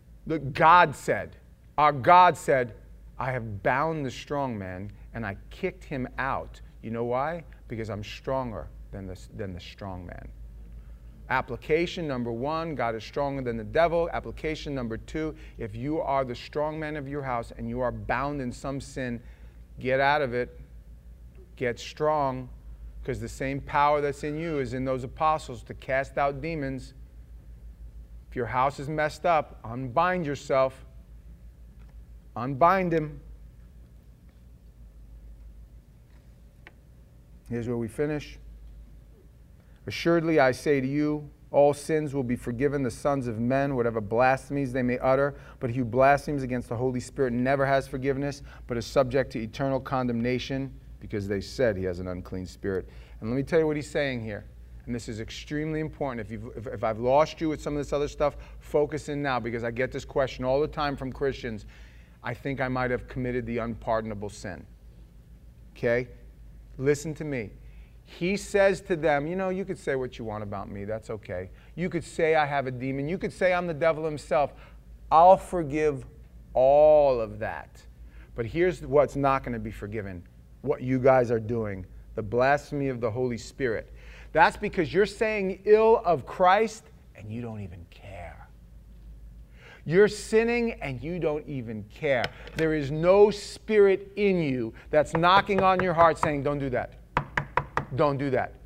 our God said, I have bound the strong man and I kicked him out. You know why? Because I'm stronger than the strong man. Application number 1, God is stronger than the devil. Application number 2, if you are the strong man of your house and you are bound in some sin, get out of it. Get strong. Because the same power that's in you is in those apostles to cast out demons. If your house is messed up, unbind yourself. Unbind him. Here's where we finish. Assuredly, I say to you, all sins will be forgiven the sons of men, whatever blasphemies they may utter. But he who blasphemes against the Holy Spirit never has forgiveness, but is subject to eternal condemnation, because they said he has an unclean spirit. And let me tell you what he's saying here. And this is extremely important. If I've lost you with some of this other stuff, focus in now, because I get this question all the time from Christians. I think I might have committed the unpardonable sin. Okay? Listen to me. He says to them, you know, you could say what you want about me. That's okay. You could say I have a demon. You could say I'm the devil himself. I'll forgive all of that. But here's what's not going to be forgiven. What you guys are doing, the blasphemy of the Holy Spirit. That's because you're saying ill of Christ and you don't even care. You're sinning and you don't even care. There is no spirit in you that's knocking on your heart saying, don't do that. Don't do that.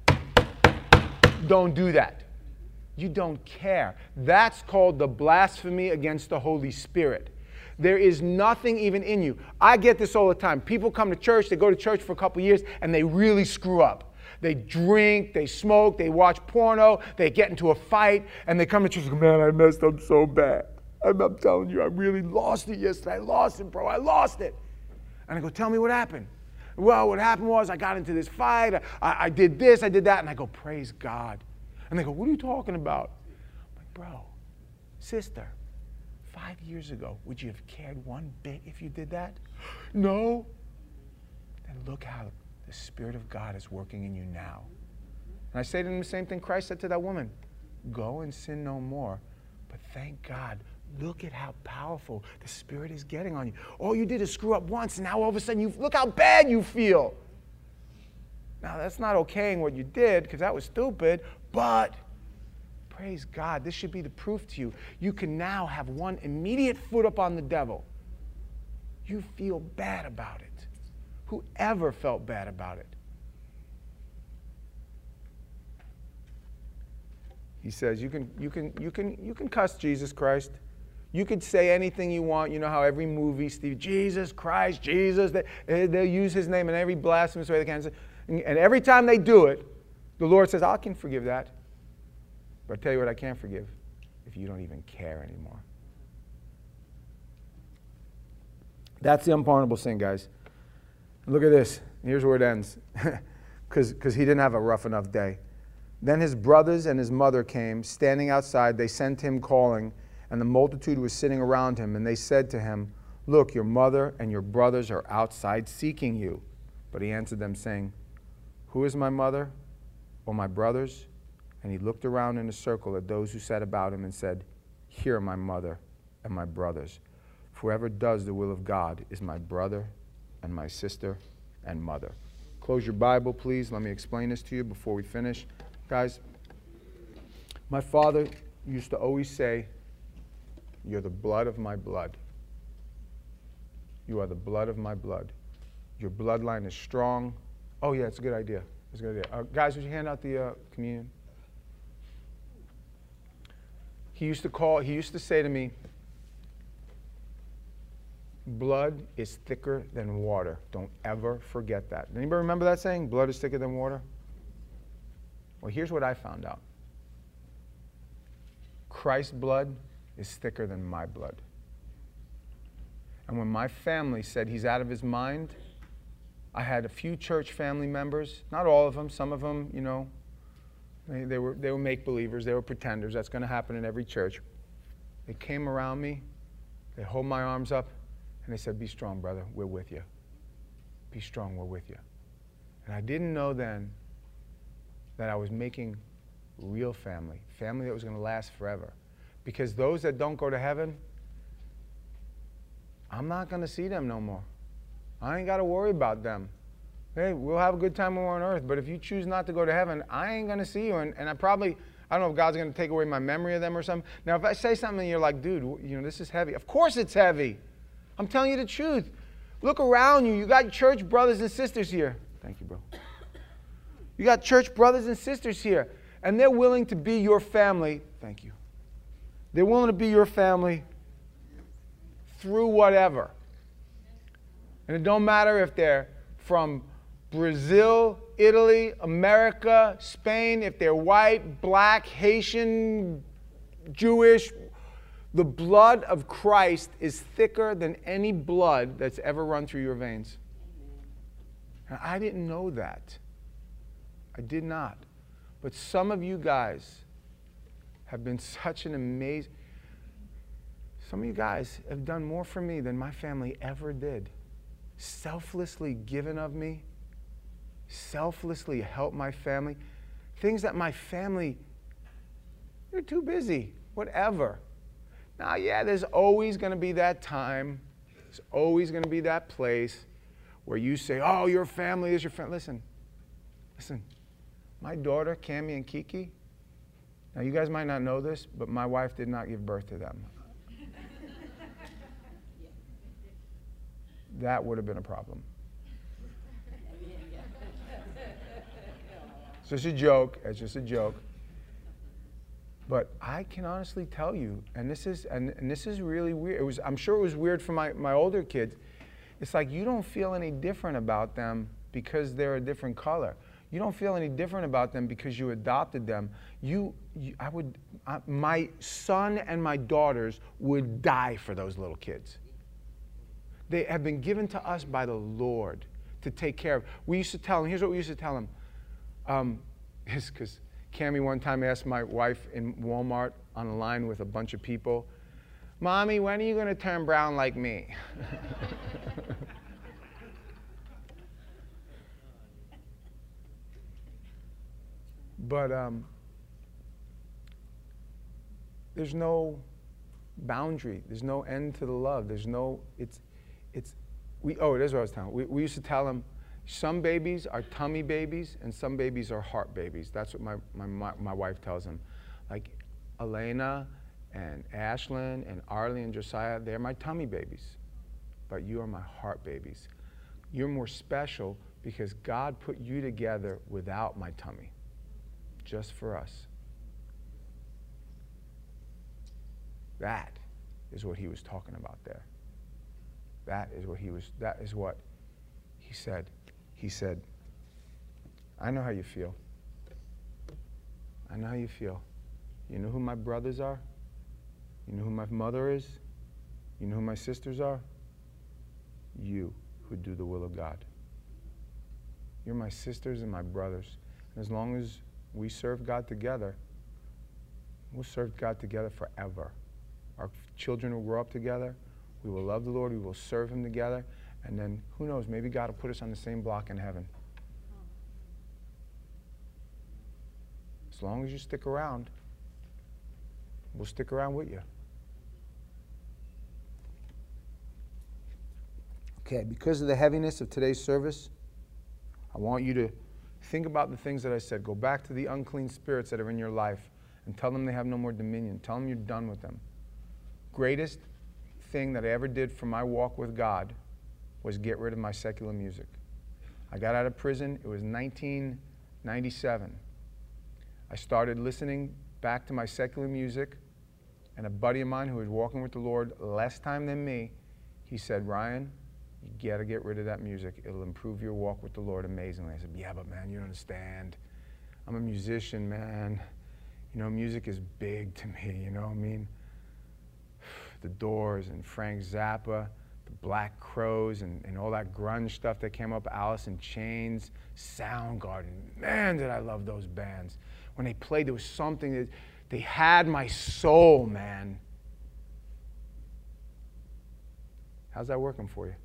Don't do that. You don't care. That's called the blasphemy against the Holy Spirit. There is nothing even in you. I get this all the time. People come to church, they go to church for a couple years, and they really screw up. They drink, they smoke, they watch porno, they get into a fight, and they come to church and go, man, I messed up so bad. I'm telling you, I really lost it yesterday. I lost it, bro. I lost it. And I go, tell me what happened. Well, what happened was I got into this fight. I did this, I did that. And I go, praise God. And they go, what are you talking about? I'm like, bro, sister, 5 years ago, would you have cared one bit if you did that? No. Then look how the Spirit of God is working in you now. And I say to them the same thing Christ said to that woman. Go and sin no more. But thank God, look at how powerful the Spirit is getting on you. All you did is screw up once, and now all of a sudden, look how bad you feel. Now, that's not okaying what you did, because that was stupid, but praise God, this should be the proof to you. You can now have one immediate foot up on the devil. You feel bad about it. Whoever felt bad about it? He says, you can cuss Jesus Christ. You could say anything you want. You know how every movie, Jesus Christ, Jesus, they'll use his name in every blasphemous way they can. And every time they do it, the Lord says, I can forgive that. But I'll tell you what I can't forgive, if you don't even care anymore. That's the unpardonable sin, guys. Look at this. Here's where it ends. because he didn't have a rough enough day. Then his brothers and his mother came, standing outside. They sent him calling, and the multitude was sitting around him. And they said to him, "Look, your mother and your brothers are outside seeking you." But he answered them, saying, "Who is my mother or my brothers?" And he looked around in a circle at those who sat about him and said, "Here are my mother and my brothers. Whoever does the will of God is my brother and my sister and mother." Close your Bible, please. Let me explain this to you before we finish. Guys, my father used to always say, "You're the blood of my blood. You are the blood of my blood. Your bloodline is strong." Oh, yeah, it's a good idea. It's a good idea. Guys, would you hand out the communion? He used to say to me, "Blood is thicker than water." Don't ever forget that. Anybody remember that saying? Blood is thicker than water? Well, here's what I found out. Christ's blood is thicker than my blood. And when my family said he's out of his mind, I had a few church family members, not all of them, some of them, you know, they were make-believers, they were pretenders. That's going to happen in every church. They came around me, they hold my arms up, and they said, "Be strong, brother, we're with you. Be strong, we're with you." And I didn't know then that I was making real family that was going to last forever. Because those that don't go to heaven, I'm not going to see them no more. I ain't got to worry about them. Hey, we'll have a good time when we're on earth, but if you choose not to go to heaven, I ain't going to see you. And I don't know if God's going to take away my memory of them or something. Now, if I say something and you're like, "Dude, you know, this is heavy." Of course it's heavy. I'm telling you the truth. Look around you. You got church brothers and sisters here. Thank you, bro. You got church brothers and sisters here, and they're willing to be your family. Thank you. They're willing to be your family through whatever. And it don't matter if they're from Brazil, Italy, America, Spain, if they're white, black, Haitian, Jewish. The blood of Christ is thicker than any blood that's ever run through your veins. And I didn't know that. I did not. But some of you guys have been such an amazing... Some of you guys have done more for me than my family ever did. Selflessly given of me. Selflessly helped my family. Things that my family, they're too busy. Whatever. Now, yeah, there's always going to be that time. There's always going to be that place where you say, "Oh, your family is your family." Listen. My daughter, Cammie and Kiki, now you guys might not know this, but my wife did not give birth to them. That would have been a problem. It's just a joke. It's just a joke. But I can honestly tell you, and this is really weird. I'm sure it was weird for my older kids. It's like you don't feel any different about them because they're a different color. You don't feel any different about them because you adopted them. My son and my daughters would die for those little kids. They have been given to us by the Lord to take care of. We used to tell them, here's what we used to tell them. Because Cammie one time asked my wife in Walmart on a line with a bunch of people, "Mommy, when are you going to turn brown like me?" But there's no boundary. There's no end to the love. There's no, it is what I was telling them. We used to tell them, some babies are tummy babies and some babies are heart babies. That's what my wife tells them. Like Elena and Ashlyn and Arlie and Josiah, they're my tummy babies. But you are my heart babies. You're more special because God put you together without my tummy. Just for us. That is what he was talking about there. That is what he said. He said, "I know how you feel. I know how you feel. You know who my brothers are? You know who my mother is? You know who my sisters are? You who do the will of God. You're my sisters and my brothers. And as long as we serve God together, we'll serve God together forever. Our children will grow up together. We will love the Lord. We will serve Him together. And then, who knows, maybe God will put us on the same block in heaven. As long as you stick around, we'll stick around with you. Okay, because of the heaviness of today's service, I want you to think about the things that I said. Go back to the unclean spirits that are in your life and tell them they have no more dominion. Tell them you're done with them. Greatest thing that I ever did for my walk with God was get rid of my secular music. I got out of prison. It was 1997. I started listening back to my secular music, and a buddy of mine who was walking with the Lord less time than me, he said, Ryan, you got to get rid of that music. It'll improve your walk with the Lord amazingly. I said, yeah, but man, you don't understand. I'm a musician, man. You know, music is big to me, you know what I mean? The Doors and Frank Zappa, the Black Crowes and all that grunge stuff that came up, Alice in Chains, Soundgarden. Man, did I love those bands. When they played, there was something that they had my soul, man. How's that working for you?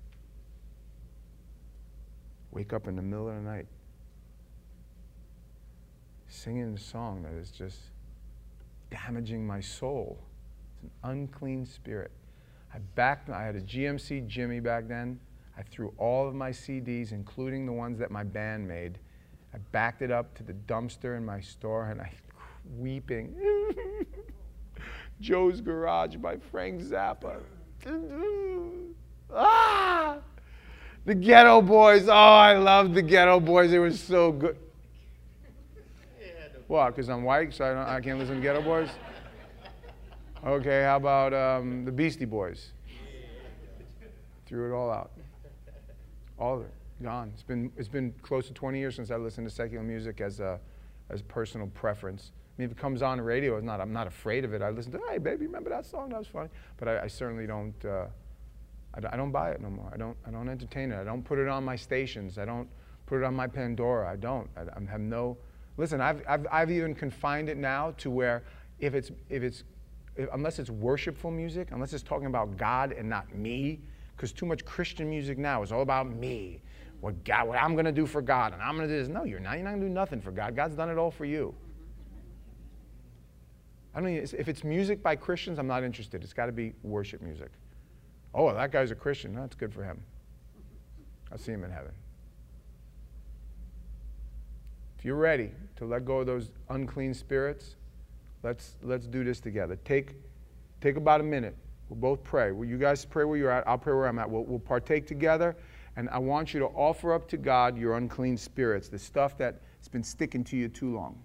Wake up in the middle of the night singing a song that is just damaging my soul. It's an unclean spirit. I had a GMC Jimmy back then. I threw all of my CDs, including the ones that my band made. I backed it up to the dumpster in my store, and I weeping. Joe's Garage by Frank Zappa. Ah! The Ghetto Boys. Oh, I loved the Ghetto Boys. They were so good. What? Because I'm white, so I can't listen to Ghetto Boys? Okay, how about the Beastie Boys? Threw it all out. All of it. Gone. It's been close to 20 years since I listened to secular music as personal preference. I mean, if it comes on the radio, I'm not afraid of it. I listen to, hey, baby, remember that song? That was funny. But I certainly don't. I don't buy it no more. I don't entertain it. I don't put it on my stations. I don't put it on my Pandora. I don't. I have no. Listen, I've even confined it now to where unless it's worshipful music, unless it's talking about God and not me, because too much Christian music now is all about me. What I'm going to do for God, and I'm going to do this. No, you're not. You're not going to do nothing for God. God's done it all for you. I mean, if it's music by Christians, I'm not interested. It's got to be worship music. Oh, that guy's a Christian. That's good for him. I'll see him in heaven. If you're ready to let go of those unclean spirits, let's do this together. Take about a minute. We'll both pray. Will you guys pray where you're at? I'll pray where I'm at. We'll partake together, and I want you to offer up to God your unclean spirits, the stuff that's been sticking to you too long.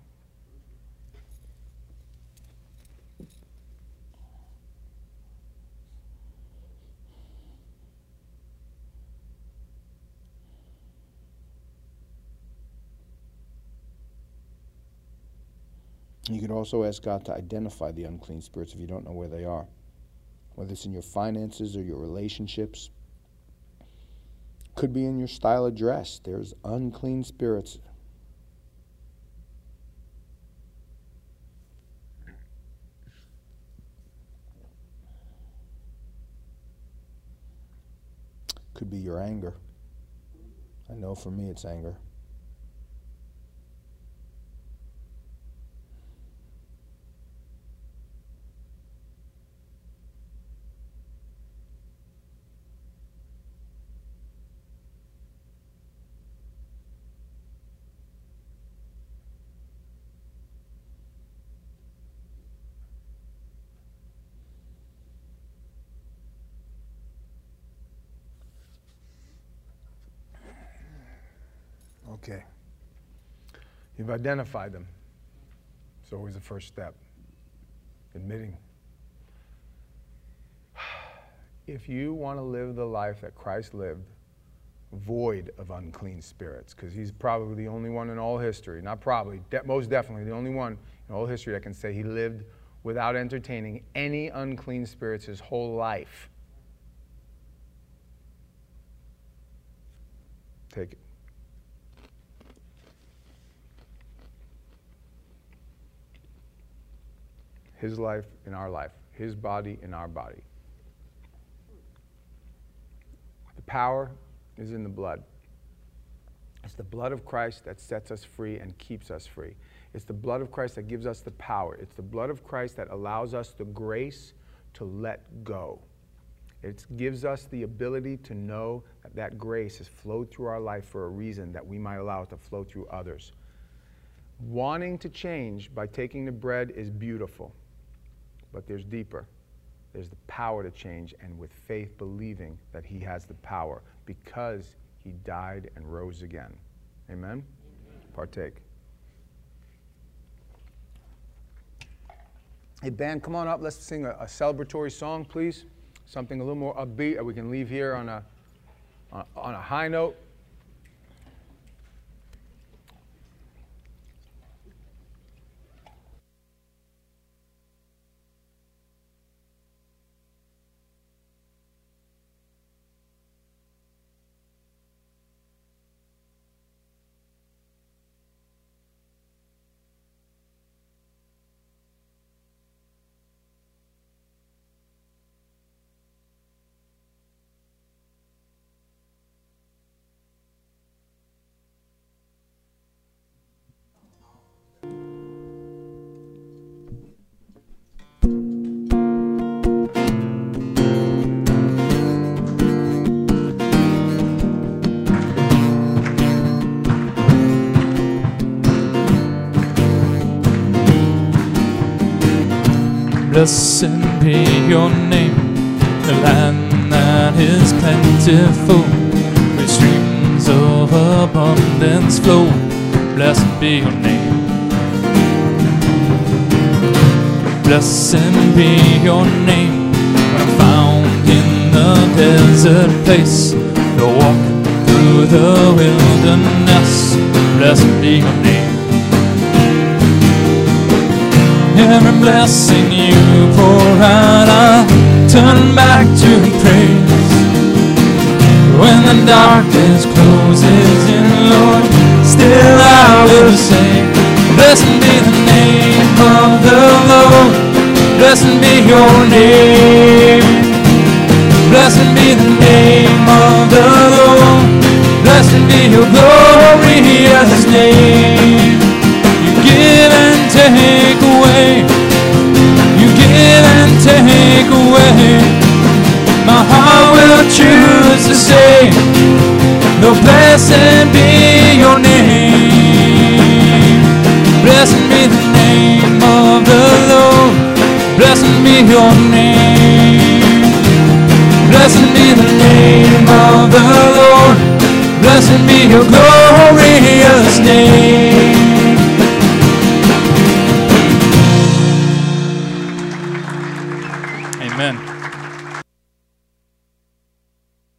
You could also ask God to identify the unclean spirits if you don't know where they are, whether it's in your finances or your relationships. Could be in your style of dress. There's unclean spirits. Could be your anger. I know for me it's anger. Okay. You've identified them. It's always the first step. Admitting. If you want to live the life that Christ lived, void of unclean spirits, because he's probably the only one in all history, not probably, most definitely the only one in all history that can say he lived without entertaining any unclean spirits his whole life. Take it. His life in our life, His body in our body. The power is in the blood. It's the blood of Christ that sets us free and keeps us free. It's the blood of Christ that gives us the power. It's the blood of Christ that allows us the grace to let go. It gives us the ability to know that that grace has flowed through our life for a reason, that we might allow it to flow through others. Wanting to change by taking the bread is beautiful, but there's deeper. There's the power to change, and with faith believing that He has the power because He died and rose again. Amen? Amen. Partake. Hey, band, come on up. Let's sing a celebratory song, please. Something a little more upbeat, or we can leave here on a high note. Blessed be your name, the land that is plentiful, where streams of abundance flow. Blessed be your name. Blessed be your name, when I'm found in the desert place, to walk through the wilderness. Blessed be your name. Every blessing you pour out, I turn back to praise. When the darkness closes in, Lord, still I will say, blessed be the name of the Lord. Blessed be your name. Blessed be the name of the Lord. Blessed be your glorious name. You give and take away. You give and take away. My heart will choose to say, no, blessed be your name. Blessed be the name of the Lord. Blessed be your name. Blessed be the name of the Lord. Blessed be your glorious name. Amen.